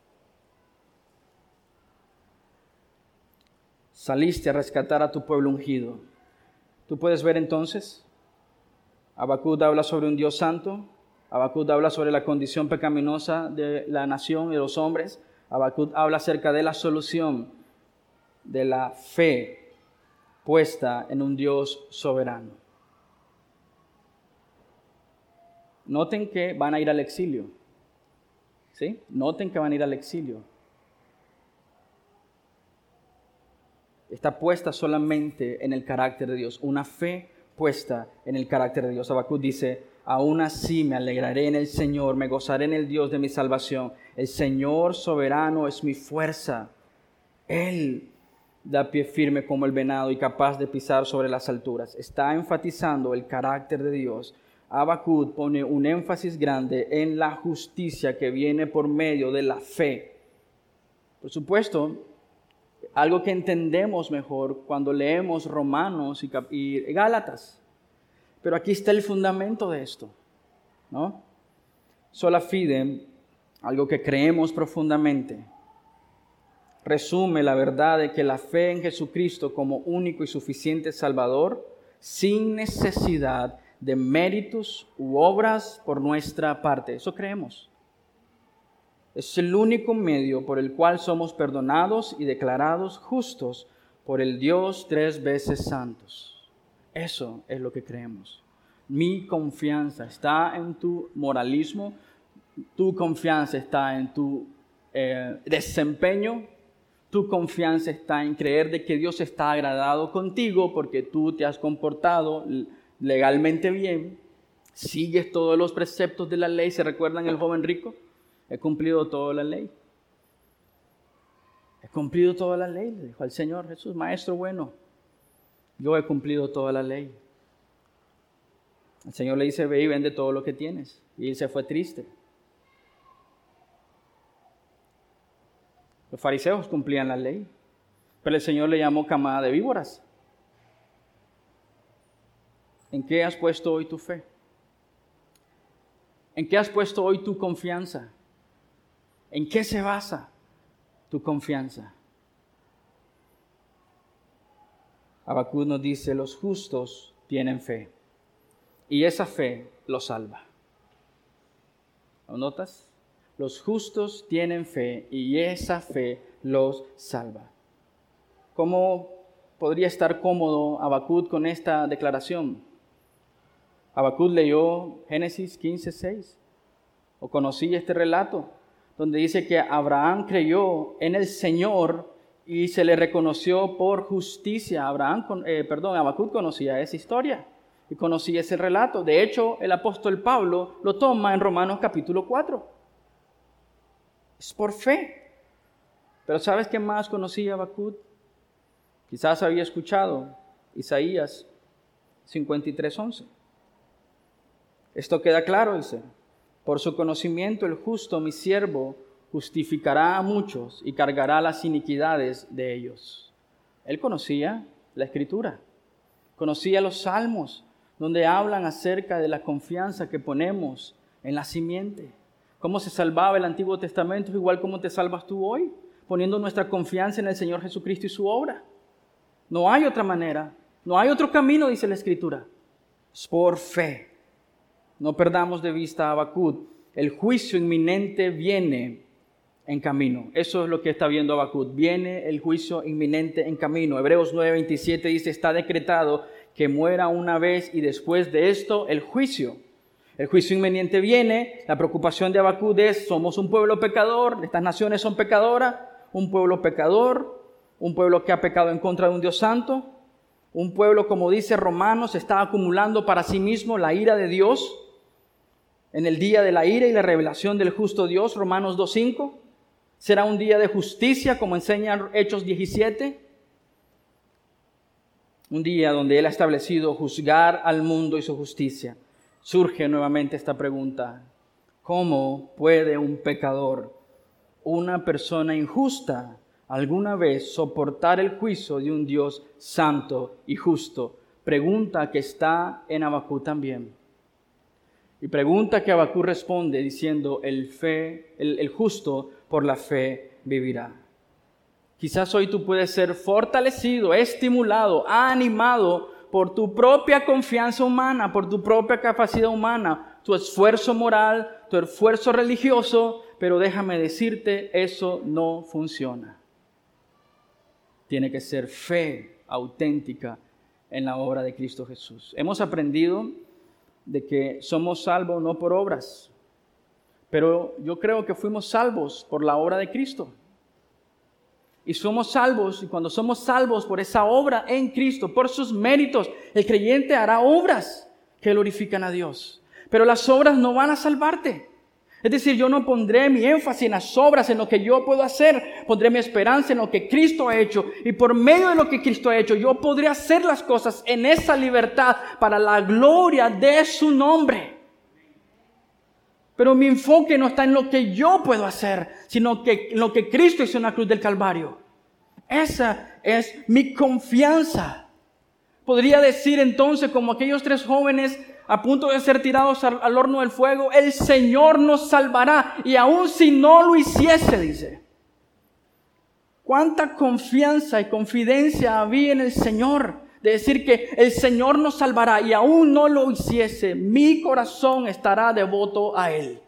[SPEAKER 1] Saliste a rescatar a tu pueblo ungido. Tú puedes ver entonces, Habacuc habla sobre un Dios santo. Habacuc habla sobre la condición pecaminosa de la nación y de los hombres. Habacuc habla acerca de la solución de la fe puesta en un Dios soberano. Noten que van a ir al exilio. ¿Sí? Noten que van a ir al exilio. Está puesta solamente en el carácter de Dios. Una fe puesta en el carácter de Dios. Habacuc dice, aún así me alegraré en el Señor, me gozaré en el Dios de mi salvación. El Señor soberano es mi fuerza. Él da pie firme como el venado y capaz de pisar sobre las alturas. Está enfatizando el carácter de Dios. Habacuc pone un énfasis grande en la justicia que viene por medio de la fe. Por supuesto, algo que entendemos mejor cuando leemos Romanos y, y Gálatas. Pero aquí está el fundamento de esto, ¿no? Sola fide, algo que creemos profundamente, resume la verdad de que la fe en Jesucristo como único y suficiente Salvador, sin necesidad de méritos u obras por nuestra parte. Eso creemos. Es el único medio por el cual somos perdonados y declarados justos por el Dios tres veces santos. Eso es lo que creemos. Mi confianza está en tu moralismo, tu confianza está en tu eh, desempeño, tu confianza está en creer de que Dios está agradado contigo porque tú te has comportado legalmente bien, sigues todos los preceptos de la ley. ¿Se recuerdan el joven rico? He cumplido toda la ley. He cumplido toda la ley, le dijo al Señor Jesús, maestro bueno, yo he cumplido toda la ley. El Señor le dice, ve y vende todo lo que tienes. Y él se fue triste. Los fariseos cumplían la ley. pero el Señor le llamó camada de víboras. ¿En qué has puesto hoy tu fe? ¿En qué has puesto hoy tu confianza? ¿En qué se basa tu confianza? Habacuc nos dice, los justos tienen fe, y esa fe los salva. ¿Lo notas? Los justos tienen fe, y esa fe los salva. ¿Cómo podría estar cómodo Habacuc con esta declaración? Habacuc leyó Génesis quince seis, o conocía este relato, donde dice que Abraham creyó en el Señor y se le reconoció por justicia. Abraham, eh, perdón, Habacuc conocía esa historia y conocía ese relato. De hecho, el apóstol Pablo lo toma en Romanos capítulo cuatro. Es por fe. Pero ¿sabes qué más conocía Habacuc? Quizás había escuchado Isaías cincuenta y tres once. Esto queda claro, dice. Por su conocimiento el justo, mi siervo, justificará a muchos y cargará las iniquidades de ellos. Él conocía la Escritura, conocía los salmos, donde hablan acerca de la confianza que ponemos en la simiente. Cómo se salvaba el Antiguo Testamento, igual como te salvas tú hoy, poniendo nuestra confianza en el Señor Jesucristo y su obra. No hay otra manera, no hay otro camino, dice la Escritura. Es por fe. No perdamos de vista a Habacuc. El juicio inminente viene en camino. Eso es lo que está viendo Habacuc. Viene el juicio inminente en camino. Hebreos nueve veintisiete dice, está decretado que muera una vez y después de esto el juicio. El juicio inminente viene. La preocupación de Habacuc es, somos un pueblo pecador, estas naciones son pecadoras, un pueblo pecador, un pueblo que ha pecado en contra de un Dios santo, un pueblo, como dice Romanos, está acumulando para sí mismo la ira de Dios en el día de la ira y la revelación del justo Dios, Romanos dos cinco. Será un día de justicia, como enseña Hechos diecisiete. Un día donde Él ha establecido juzgar al mundo y su justicia. Surge nuevamente esta pregunta. ¿Cómo puede un pecador, una persona injusta, alguna vez soportar el juicio de un Dios santo y justo? Pregunta que está en Habacuc también. Y pregunta que Habacuc responde diciendo, el, fe, el, el justo por la fe vivirá. Quizás hoy tú puedes ser fortalecido, estimulado, animado por tu propia confianza humana, por tu propia capacidad humana, tu esfuerzo moral, tu esfuerzo religioso, pero déjame decirte, eso no funciona. Tiene que ser fe auténtica en la obra de Cristo Jesús. Hemos aprendido de que somos salvos no por obras, pero yo creo que fuimos salvos por la obra de Cristo. Y somos salvos, y cuando somos salvos por esa obra en Cristo, por sus méritos, el creyente hará obras que glorifican a Dios. Pero las obras no van a salvarte. Es decir, yo no pondré mi énfasis en las obras, en lo que yo puedo hacer. Pondré mi esperanza en lo que Cristo ha hecho. Y por medio de lo que Cristo ha hecho, yo podré hacer las cosas en esa libertad para la gloria de su nombre. Pero mi enfoque no está en lo que yo puedo hacer, sino que en lo que Cristo hizo en la cruz del Calvario. Esa es mi confianza. Podría decir entonces, como aquellos tres jóvenes a punto de ser tirados al, al horno del fuego, el Señor nos salvará, y aun si no lo hiciese, dice. ¿Cuánta confianza y confidencia había en el Señor? De decir que el Señor nos salvará, y aun no lo hiciese, mi corazón estará devoto a Él.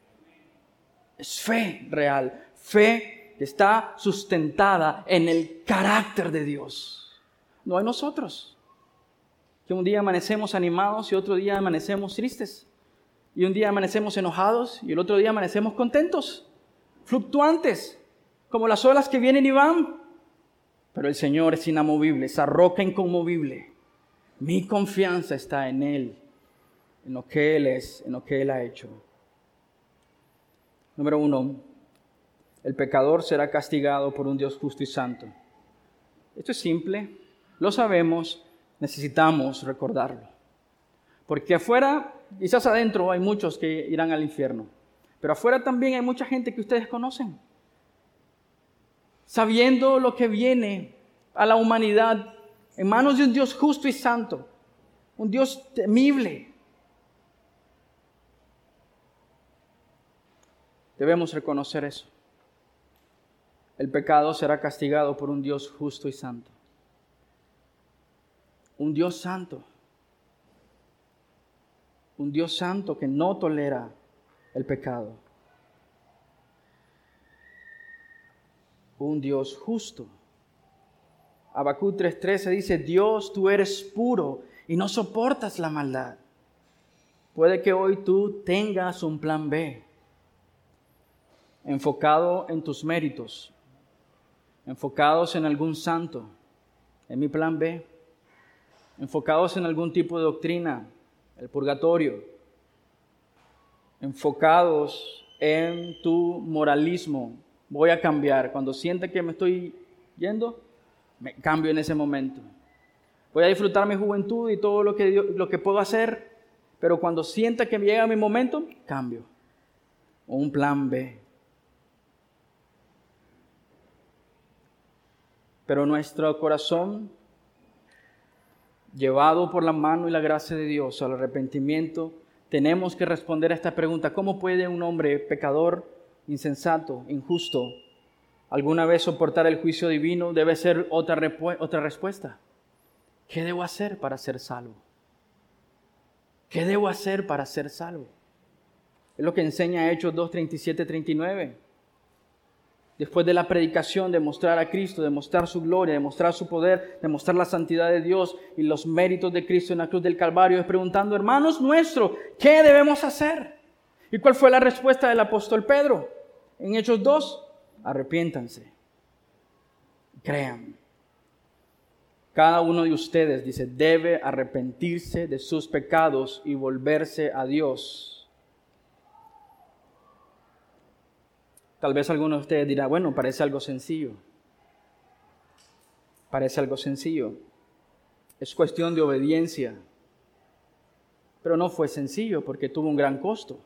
[SPEAKER 1] Es fe real, fe que está sustentada en el carácter de Dios, no en nosotros. Que un día amanecemos animados y otro día amanecemos tristes. Y un día amanecemos enojados y el otro día amanecemos contentos. Fluctuantes, como las olas que vienen y van. Pero el Señor es inamovible, esa roca inconmovible. Mi confianza está en Él, en lo que Él es, en lo que Él ha hecho. Número uno, el pecador será castigado por un Dios justo y santo. Esto es simple, lo sabemos. Necesitamos recordarlo. Porque afuera, quizás adentro hay muchos que irán al infierno. Pero afuera también hay mucha gente que ustedes conocen. Sabiendo lo que viene a la humanidad en manos de un Dios justo y santo, un Dios temible. Debemos reconocer eso. El pecado será castigado por un Dios justo y santo. Un Dios santo. Un Dios santo que no tolera el pecado. Un Dios justo. Habacuc tres trece dice, Dios, tú eres puro y no soportas la maldad. Puede que hoy tú tengas un plan B, enfocado en tus méritos, enfocados en algún santo, en mi plan B, enfocados en algún tipo de doctrina, el purgatorio, enfocados en tu moralismo. Voy a cambiar. Cuando sienta que me estoy yendo, me cambio en ese momento. Voy a disfrutar mi juventud y todo lo que, lo que puedo hacer, pero cuando sienta que llega mi momento, cambio. O un plan B. Pero nuestro corazón, llevado por la mano y la gracia de Dios al arrepentimiento, tenemos que responder a esta pregunta: ¿cómo puede un hombre pecador, insensato, injusto, alguna vez soportar el juicio divino? Debe ser otra, repu- otra respuesta. ¿Qué debo hacer para ser salvo? ¿Qué debo hacer para ser salvo? Es lo que enseña Hechos dos, treinta y siete, treinta y nueve. Después de la predicación, de mostrar a Cristo, de mostrar su gloria, de mostrar su poder, de mostrar la santidad de Dios y los méritos de Cristo en la cruz del Calvario, es preguntando: hermanos nuestros, ¿qué debemos hacer? ¿Y cuál fue la respuesta del apóstol Pedro? En Hechos dos, arrepiéntanse, crean. Cada uno de ustedes, dice, debe arrepentirse de sus pecados y volverse a Dios. Tal vez alguno de ustedes dirá, bueno, parece algo sencillo. Parece algo sencillo. Es cuestión de obediencia. Pero no fue sencillo porque tuvo un gran costo.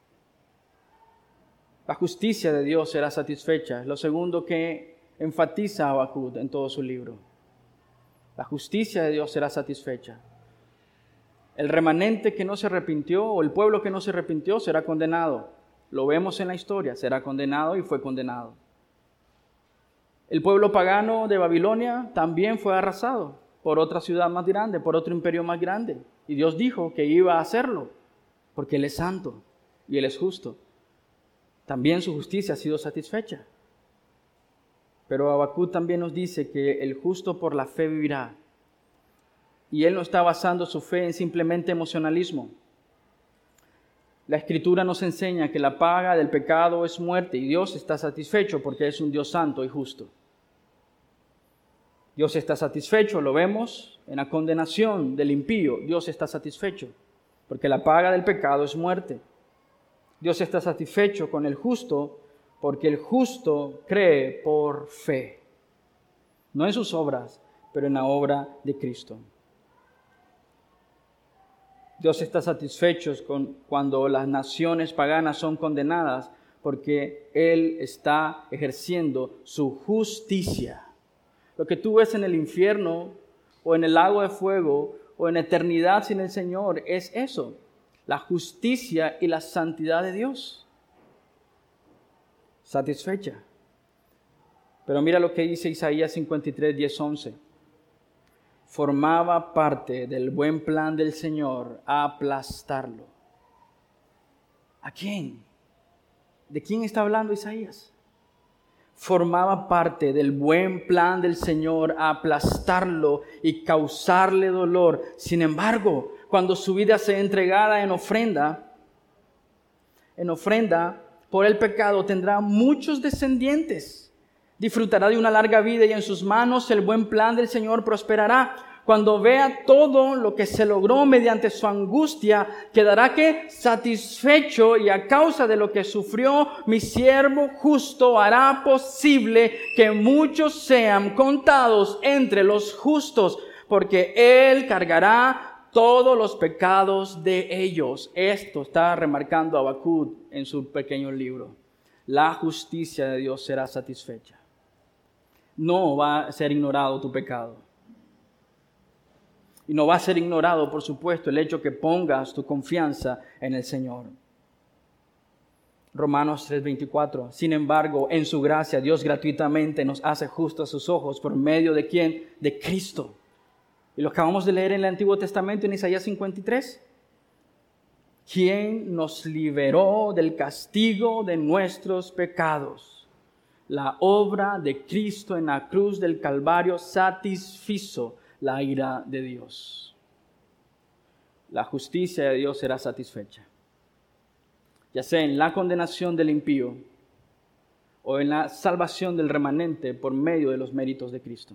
[SPEAKER 1] La justicia de Dios será satisfecha. Es lo segundo que enfatiza Habacuc en todo su libro. La justicia de Dios será satisfecha. El remanente que no se arrepintió, o el pueblo que no se arrepintió, será condenado. Lo vemos en la historia, será condenado y fue condenado. El pueblo pagano de Babilonia también fue arrasado por otra ciudad más grande, por otro imperio más grande. Y Dios dijo que iba a hacerlo, porque Él es santo y Él es justo. También su justicia ha sido satisfecha. Pero Habacuc también nos dice que el justo por la fe vivirá. Y él no está basando su fe en simplemente emocionalismo. La Escritura nos enseña que la paga del pecado es muerte y Dios está satisfecho porque es un Dios santo y justo. Dios está satisfecho, lo vemos en la condenación del impío. Dios está satisfecho porque la paga del pecado es muerte. Dios está satisfecho con el justo porque el justo cree por fe. No en sus obras, pero en la obra de Cristo. Dios está satisfecho con cuando las naciones paganas son condenadas porque Él está ejerciendo su justicia. Lo que tú ves en el infierno o en el lago de fuego o en eternidad sin el Señor es eso, la justicia y la santidad de Dios. Satisfecha. Pero mira lo que dice Isaías cincuenta y tres, diez, once. Formaba parte del buen plan del Señor aplastarlo. ¿A quién? ¿De quién está hablando Isaías? Formaba parte del buen plan del Señor aplastarlo y causarle dolor. Sin embargo, cuando su vida sea entregada en ofrenda, en ofrenda por el pecado, tendrá muchos descendientes. Disfrutará de una larga vida y en sus manos el buen plan del Señor prosperará. Cuando vea todo lo que se logró mediante su angustia, quedará que satisfecho, y a causa de lo que sufrió, mi siervo justo hará posible que muchos sean contados entre los justos, porque Él cargará todos los pecados de ellos. Esto está remarcando Habacuc en su pequeño libro. La justicia de Dios será satisfecha. no va a ser ignorado tu pecado. Y no va a ser ignorado, por supuesto, el hecho que pongas tu confianza en el Señor. Romanos tres veinticuatro. Sin embargo, en su gracia, Dios gratuitamente nos hace justos a sus ojos. ¿Por medio de quién? De Cristo. Y lo acabamos de leer en el Antiguo Testamento, en Isaías cincuenta y tres. Quien nos liberó del castigo de nuestros pecados. La obra de Cristo en la cruz del Calvario satisfizo la ira de Dios. La justicia de Dios será satisfecha, ya sea en la condenación del impío o en la salvación del remanente por medio de los méritos de Cristo.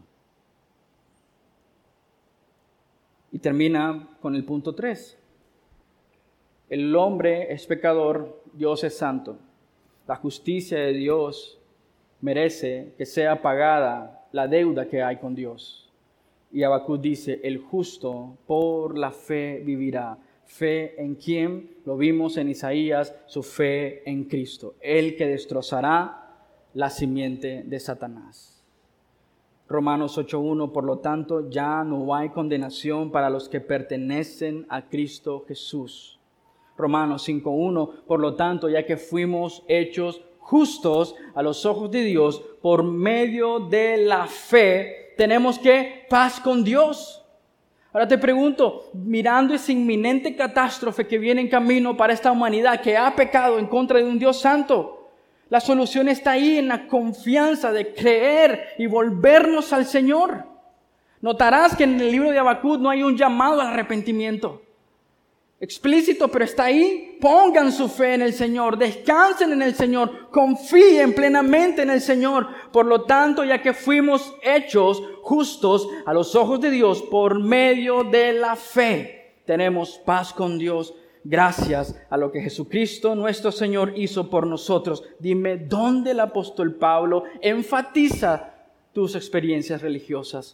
[SPEAKER 1] Y termina con el punto tres. El hombre es pecador, Dios es santo. La justicia de Dios merece que sea pagada la deuda que hay con Dios. Y Habacuc dice, el justo por la fe vivirá. ¿Fe en quién? Lo vimos en Isaías, su fe en Cristo. El que destrozará la simiente de Satanás. Romanos ocho uno, por lo tanto, ya no hay condenación para los que pertenecen a Cristo Jesús. Romanos cinco uno, por lo tanto, ya que fuimos hechos justos a los ojos de Dios por medio de la fe, tenemos que paz con Dios. Ahora te pregunto, mirando esa inminente catástrofe que viene en camino para esta humanidad que ha pecado en contra de un Dios santo, la solución está ahí en la confianza de creer y volvernos al Señor. Notarás que en el libro de Habacuc no hay un llamado al arrepentimiento explícito, pero está ahí. Pongan su fe en el Señor, descansen en el Señor, confíen plenamente en el Señor. Por lo tanto, ya que fuimos hechos justos a los ojos de Dios por medio de la fe, tenemos paz con Dios gracias a lo que Jesucristo nuestro Señor hizo por nosotros. Dime, ¿dónde el apóstol Pablo enfatiza tus experiencias religiosas?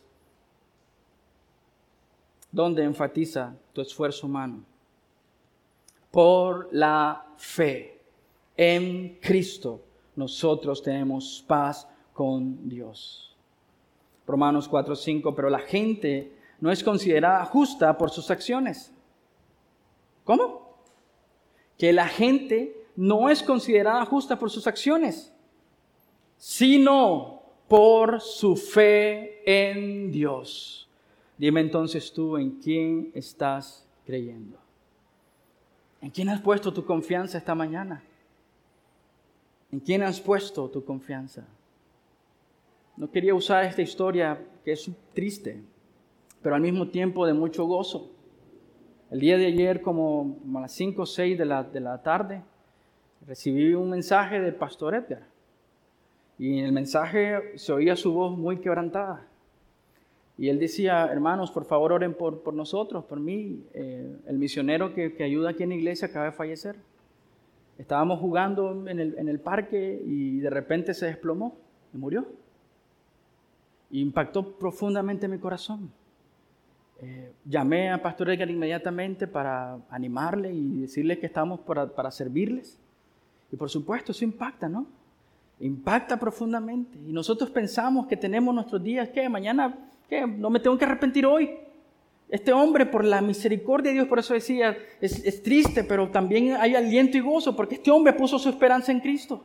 [SPEAKER 1] ¿Dónde enfatiza tu esfuerzo humano? Por la fe en Cristo, nosotros tenemos paz con Dios. Romanos cuatro cinco, pero la gente no es considerada justa por sus acciones. ¿Cómo? Que la gente no es considerada justa por sus acciones, sino por su fe en Dios. Dime entonces tú, ¿en quién estás creyendo? ¿En quién has puesto tu confianza esta mañana? ¿En quién has puesto tu confianza? No quería usar esta historia que es triste, pero al mismo tiempo de mucho gozo. El día de ayer, como a las cinco o seis de la, de la tarde, recibí un mensaje del pastor Edgar. Y en el mensaje se oía su voz muy quebrantada. Y él decía, hermanos, por favor oren por, por nosotros, por mí. Eh, el misionero que, que ayuda aquí en la iglesia acaba de fallecer. Estábamos jugando en el, en el parque y de repente se desplomó y murió. Y impactó profundamente mi corazón. Eh, llamé a Pastor Edgar inmediatamente para animarle y decirle que estamos para, para servirles. Y por supuesto, eso impacta, ¿no? Impacta profundamente. Y nosotros pensamos que tenemos nuestros días, ¿qué? Mañana, ¿qué? No me tengo que arrepentir hoy. Este hombre, por la misericordia de Dios, por eso decía, es, es triste, pero también hay aliento y gozo, porque este hombre puso su esperanza en Cristo.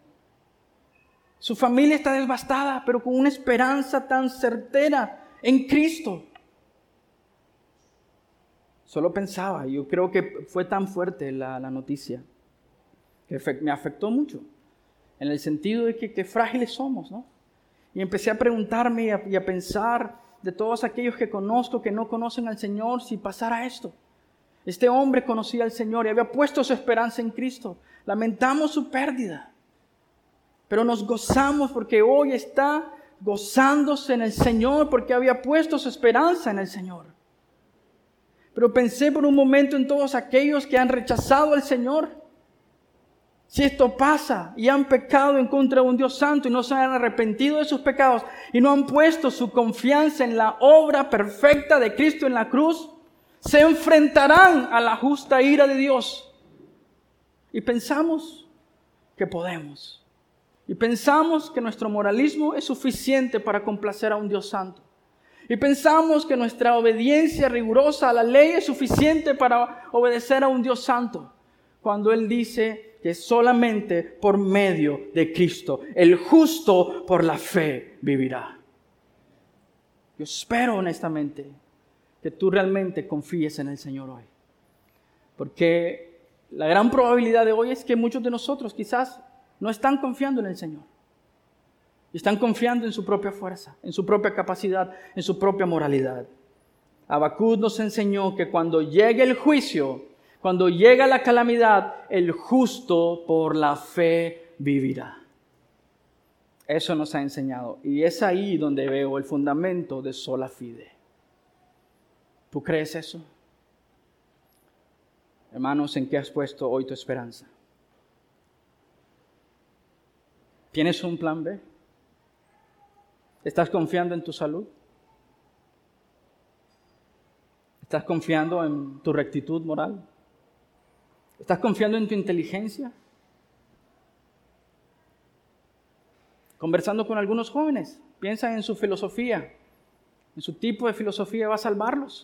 [SPEAKER 1] Su familia está devastada, pero con una esperanza tan certera en Cristo. Solo pensaba, yo creo que fue tan fuerte la, la noticia, que me afectó mucho, en el sentido de que, que frágiles somos, ¿no? Y empecé a preguntarme y a, y a pensar de todos aquellos que conozco que no conocen al Señor, si pasara esto. Este hombre conocía al Señor y había puesto su esperanza en Cristo. Lamentamos su pérdida, pero nos gozamos porque hoy está gozándose en el Señor, porque había puesto su esperanza en el Señor. Pero pensé por un momento en todos aquellos que han rechazado al Señor. Si esto pasa y han pecado en contra de un Dios santo y no se han arrepentido de sus pecados y no han puesto su confianza en la obra perfecta de Cristo en la cruz, se enfrentarán a la justa ira de Dios. Y pensamos que podemos. Y pensamos que nuestro moralismo es suficiente para complacer a un Dios santo. Y pensamos que nuestra obediencia rigurosa a la ley es suficiente para obedecer a un Dios santo. Cuando Él dice que solamente por medio de Cristo, el justo por la fe vivirá. Yo espero honestamente que tú realmente confíes en el Señor hoy. Porque la gran probabilidad de hoy es que muchos de nosotros quizás no están confiando en el Señor. Están confiando en su propia fuerza, en su propia capacidad, en su propia moralidad. Habacuc nos enseñó que cuando llegue el juicio, cuando llega la calamidad, el justo por la fe vivirá. Eso nos ha enseñado. Y es ahí donde veo el fundamento de sola fide. ¿Tú crees eso? Hermanos, ¿en qué has puesto hoy tu esperanza? ¿Tienes un plan B? ¿Estás confiando en tu salud? ¿Estás confiando en tu rectitud moral? ¿Estás confiando en tu inteligencia? Conversando con algunos jóvenes, piensa en su filosofía, en su tipo de filosofía va a salvarlos.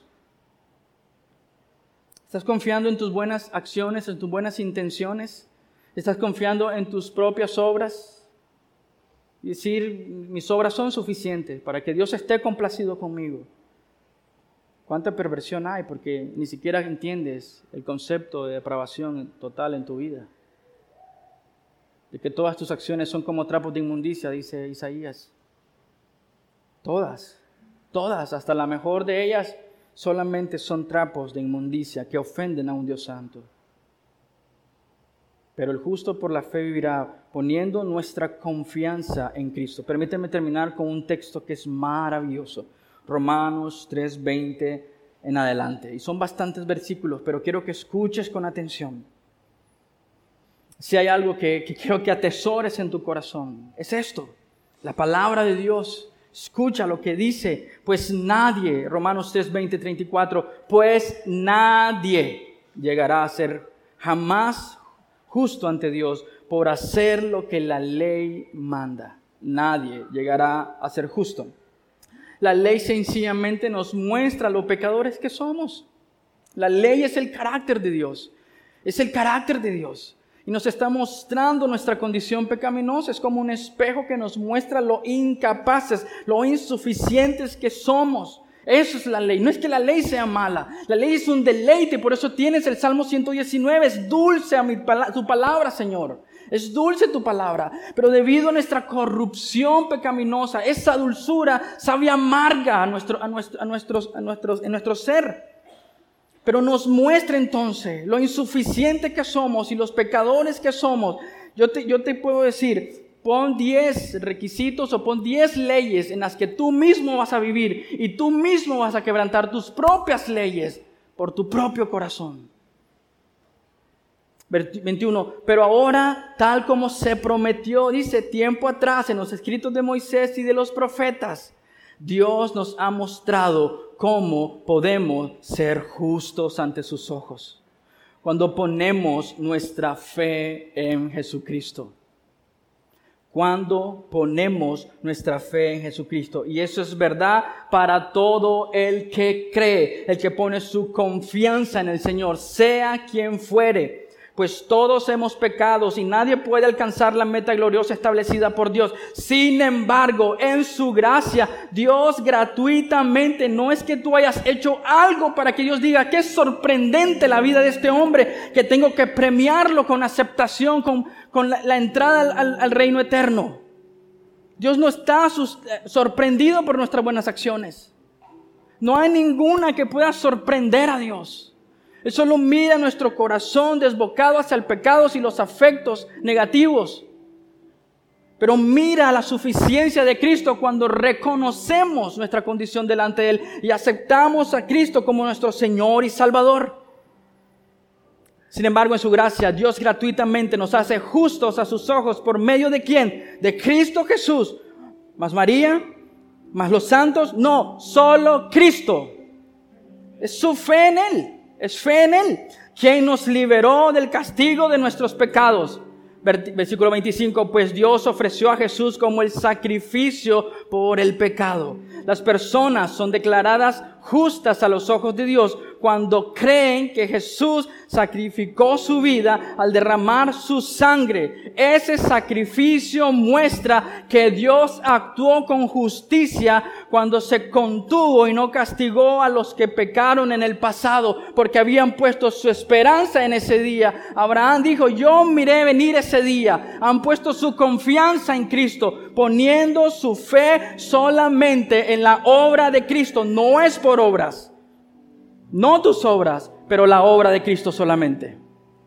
[SPEAKER 1] ¿Estás confiando en tus buenas acciones, en tus buenas intenciones? ¿Estás confiando en tus propias obras? Y decir, mis obras son suficientes para que Dios esté complacido conmigo. ¿Cuánta perversión hay? Porque ni siquiera entiendes el concepto de depravación total en tu vida. De que todas tus acciones son como trapos de inmundicia, dice Isaías. Todas, todas, hasta la mejor de ellas, solamente son trapos de inmundicia que ofenden a un Dios santo. Pero el justo por la fe vivirá, poniendo nuestra confianza en Cristo. Permíteme terminar con un texto que es maravilloso. Romanos tres veinte en adelante. Y son bastantes versículos, pero quiero que escuches con atención. Si hay algo que, que quiero que atesores en tu corazón, es esto. La palabra de Dios. Escucha lo que dice. Pues nadie, Romanos tres veinte, treinta y cuatro, pues nadie llegará a ser jamás justo ante Dios por hacer lo que la ley manda. Nadie llegará a ser justo. La ley sencillamente nos muestra lo pecadores que somos. La ley es el carácter de Dios. Es el carácter de Dios. Y nos está mostrando nuestra condición pecaminosa. Es como un espejo que nos muestra lo incapaces, lo insuficientes que somos. Eso es la ley. No es que la ley sea mala. La ley es un deleite. Por eso tienes el Salmo ciento diecinueve. Es dulce a mi pala- tu palabra, Señor. Es dulce tu palabra. Pero debido a nuestra corrupción pecaminosa, esa dulzura sabe amarga a nuestro, a nuestro, a nuestros, a nuestros, en nuestro ser. Pero nos muestra entonces lo insuficiente que somos y los pecadores que somos. Yo te, yo te puedo decir, pon diez requisitos o pon diez leyes en las que tú mismo vas a vivir y tú mismo vas a quebrantar tus propias leyes por tu propio corazón. veintiuno. Pero ahora, tal como se prometió, dice, tiempo atrás en los escritos de Moisés y de los profetas, Dios nos ha mostrado cómo podemos ser justos ante sus ojos cuando ponemos nuestra fe en Jesucristo. Cuando ponemos nuestra fe en Jesucristo. Y eso es verdad para todo el que cree, el que pone su confianza en el Señor, sea quien fuere. Pues todos hemos pecado y nadie puede alcanzar la meta gloriosa establecida por Dios. Sin embargo, en su gracia, Dios gratuitamente, no es que tú hayas hecho algo para que Dios diga que es sorprendente la vida de este hombre, que tengo que premiarlo con aceptación, con, con la, la entrada al, al, al reino eterno. Dios no está sus, eh, sorprendido por nuestras buenas acciones. No hay ninguna que pueda sorprender a Dios. Él solo mira nuestro corazón desbocado hacia el pecado y los afectos negativos. Pero mira la suficiencia de Cristo cuando reconocemos nuestra condición delante de Él y aceptamos a Cristo como nuestro Señor y Salvador. Sin embargo, en su gracia, Dios gratuitamente nos hace justos a sus ojos. ¿Por medio de quién? De Cristo Jesús. ¿Más María? ¿Más los santos? No, solo Cristo. Es su fe en Él. Es fe en Él, quien nos liberó del castigo de nuestros pecados. Versículo veinticinco, pues Dios ofreció a Jesús como el sacrificio por el pecado. Las personas son declaradas justas a los ojos de Dios cuando creen que Jesús sacrificó su vida al derramar su sangre. Ese sacrificio muestra que Dios actuó con justicia cuando se contuvo y no castigó a los que pecaron en el pasado, porque habían puesto su esperanza en ese día. Abraham dijo, yo miré venir ese día. Han puesto su confianza en Cristo, poniendo su fe solamente en la obra de Cristo. No es por obras, no tus obras, pero la obra de Cristo solamente.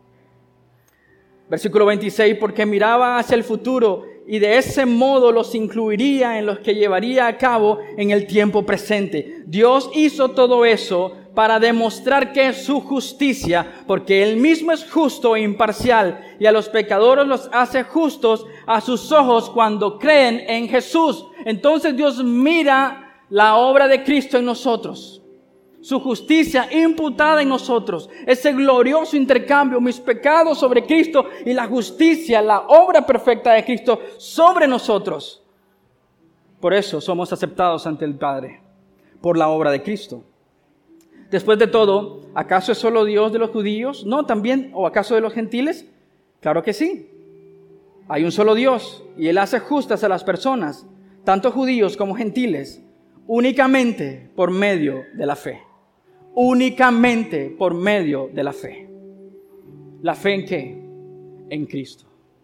[SPEAKER 1] Versículo veintiséis, porque miraba hacia el futuro y de ese modo los incluiría en los que llevaría a cabo en el tiempo presente. Dios hizo todo eso para demostrar que es su justicia, porque Él mismo es justo e imparcial, y a los pecadores los hace justos a sus ojos cuando creen en Jesús. Entonces Dios mira la obra de Cristo en nosotros, su justicia imputada en nosotros, ese glorioso intercambio, mis pecados sobre Cristo y la justicia, la obra perfecta de Cristo sobre nosotros. Por eso somos aceptados ante el Padre, por la obra de Cristo. Después de todo, ¿acaso es solo Dios de los judíos? No, también, ¿o acaso de los gentiles? Claro que sí. Hay un solo Dios y Él hace justas a las personas, tanto judíos como gentiles, únicamente por medio de la fe. Únicamente por medio de la fe. ¿La fe en qué? En Cristo.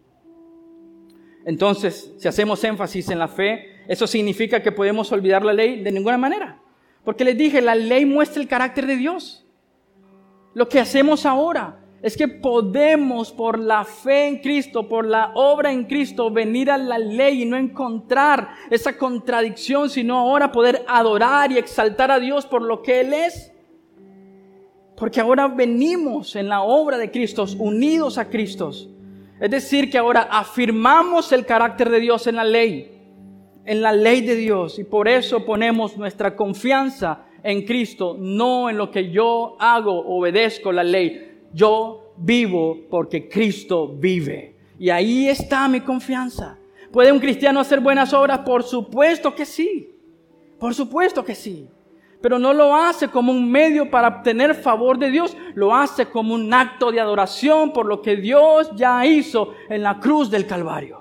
[SPEAKER 1] Entonces, si hacemos énfasis en la fe, ¿eso significa que podemos olvidar la ley? De ninguna manera. Porque les dije, la ley muestra el carácter de Dios. Lo que hacemos ahora es que podemos, por la fe en Cristo, por la obra en Cristo, venir a la ley y no encontrar esa contradicción, sino ahora poder adorar y exaltar a Dios por lo que Él es. Porque ahora venimos en la obra de Cristo, unidos a Cristo. Es decir, que ahora afirmamos el carácter de Dios en la ley, en la ley de Dios. Y por eso ponemos nuestra confianza en Cristo, no en lo que yo hago, obedezco la ley. Yo vivo porque Cristo vive. Y ahí está mi confianza. ¿Puede un cristiano hacer buenas obras? Por supuesto que sí. Por supuesto que sí. Pero no lo hace como un medio para obtener favor de Dios. Lo hace como un acto de adoración por lo que Dios ya hizo en la cruz del Calvario.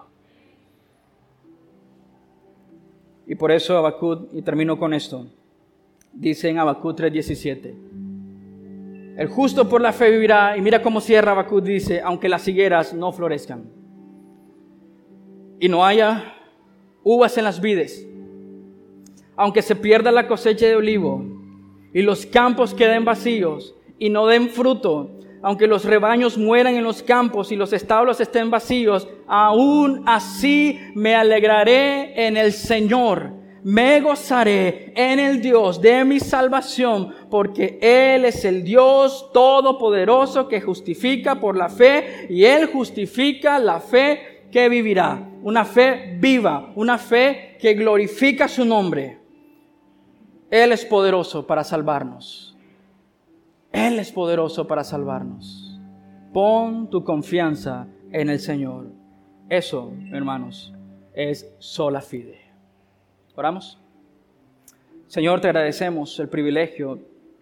[SPEAKER 1] Y por eso Habacuc, y termino con esto, dice en Habacuc tres diecisiete. El justo por la fe vivirá. Y mira cómo cierra Habacuc, dice, aunque las higueras no florezcan y no haya uvas en las vides, aunque se pierda la cosecha de olivo y los campos queden vacíos y no den fruto, aunque los rebaños mueran en los campos y los establos estén vacíos, aún así me alegraré en el Señor. Me gozaré en el Dios de mi salvación, porque Él es el Dios todopoderoso que justifica por la fe, y Él justifica la fe que vivirá. Una fe viva, una fe que glorifica su nombre. Él es poderoso para salvarnos. Él es poderoso para salvarnos. Pon tu confianza en el Señor. Eso, hermanos, es sola fide. ¿Oramos? Señor, te agradecemos el privilegio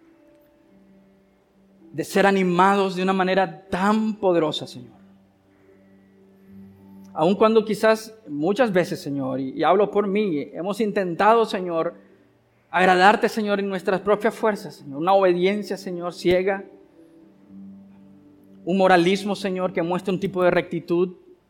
[SPEAKER 1] de ser animados de una manera tan poderosa, Señor. Aun cuando quizás muchas veces, Señor, y, y hablo por mí, hemos intentado, Señor, agradarte, Señor, en nuestras propias fuerzas, Señor. Una obediencia, Señor, ciega. Un moralismo, Señor, que muestra un tipo de rectitud.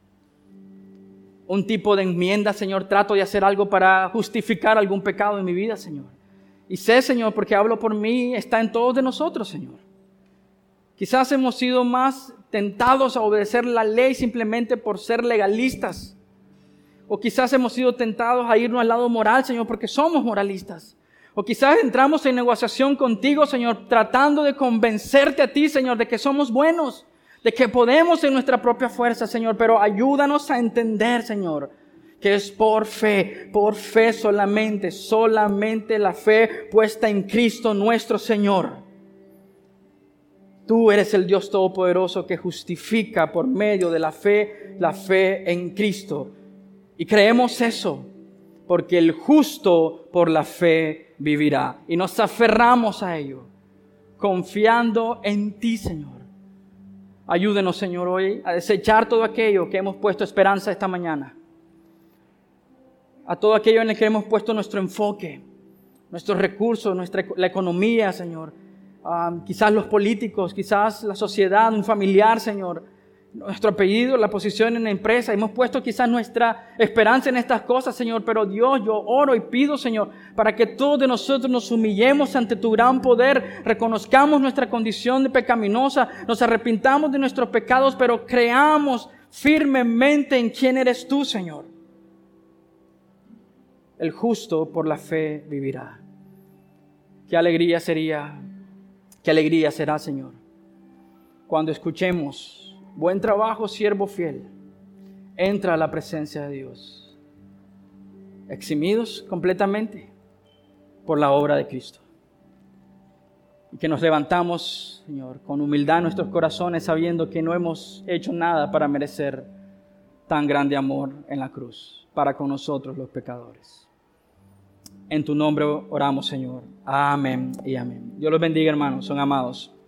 [SPEAKER 1] Un tipo de enmienda, Señor. Trato de hacer algo para justificar algún pecado en mi vida, Señor. Y sé, Señor, porque hablo por mí, está en todos de nosotros, Señor. Quizás hemos sido más tentados a obedecer la ley simplemente por ser legalistas. O quizás hemos sido tentados a irnos al lado moral, Señor, porque somos moralistas. O quizás entramos en negociación contigo, Señor, tratando de convencerte a ti, Señor, de que somos buenos, de que podemos en nuestra propia fuerza, Señor. Pero ayúdanos a entender, Señor, que es por fe, por fe solamente, solamente la fe puesta en Cristo nuestro Señor. Tú eres el Dios Todopoderoso que justifica por medio de la fe fe, la fe en Cristo. Y creemos eso, porque el justo por la fe vivirá. Y nos aferramos a ello, confiando en ti, Señor. Ayúdenos, Señor, hoy a desechar todo aquello que hemos puesto esperanza esta mañana. A todo aquello en el que hemos puesto nuestro enfoque, nuestros recursos, nuestra, la economía, Señor. Um, quizás los políticos, quizás la sociedad, un familiar, Señor. Nuestro apellido, la posición en la empresa. Hemos puesto quizás nuestra esperanza en estas cosas, Señor. Pero Dios, yo oro y pido, Señor, para que todos de nosotros nos humillemos ante tu gran poder, reconozcamos nuestra condición de pecaminosa, nos arrepintamos de nuestros pecados, pero creamos firmemente en quién eres tú, Señor. El justo por la fe vivirá. Qué alegría sería, qué alegría será, Señor, cuando escuchemos: buen trabajo, siervo fiel, entra a la presencia de Dios, eximidos completamente por la obra de Cristo. Y que nos levantamos, Señor, con humildad en nuestros corazones, sabiendo que no hemos hecho nada para merecer tan grande amor en la cruz para con nosotros los pecadores. En tu nombre oramos, Señor. Amén y amén. Dios los bendiga, hermanos, son amados.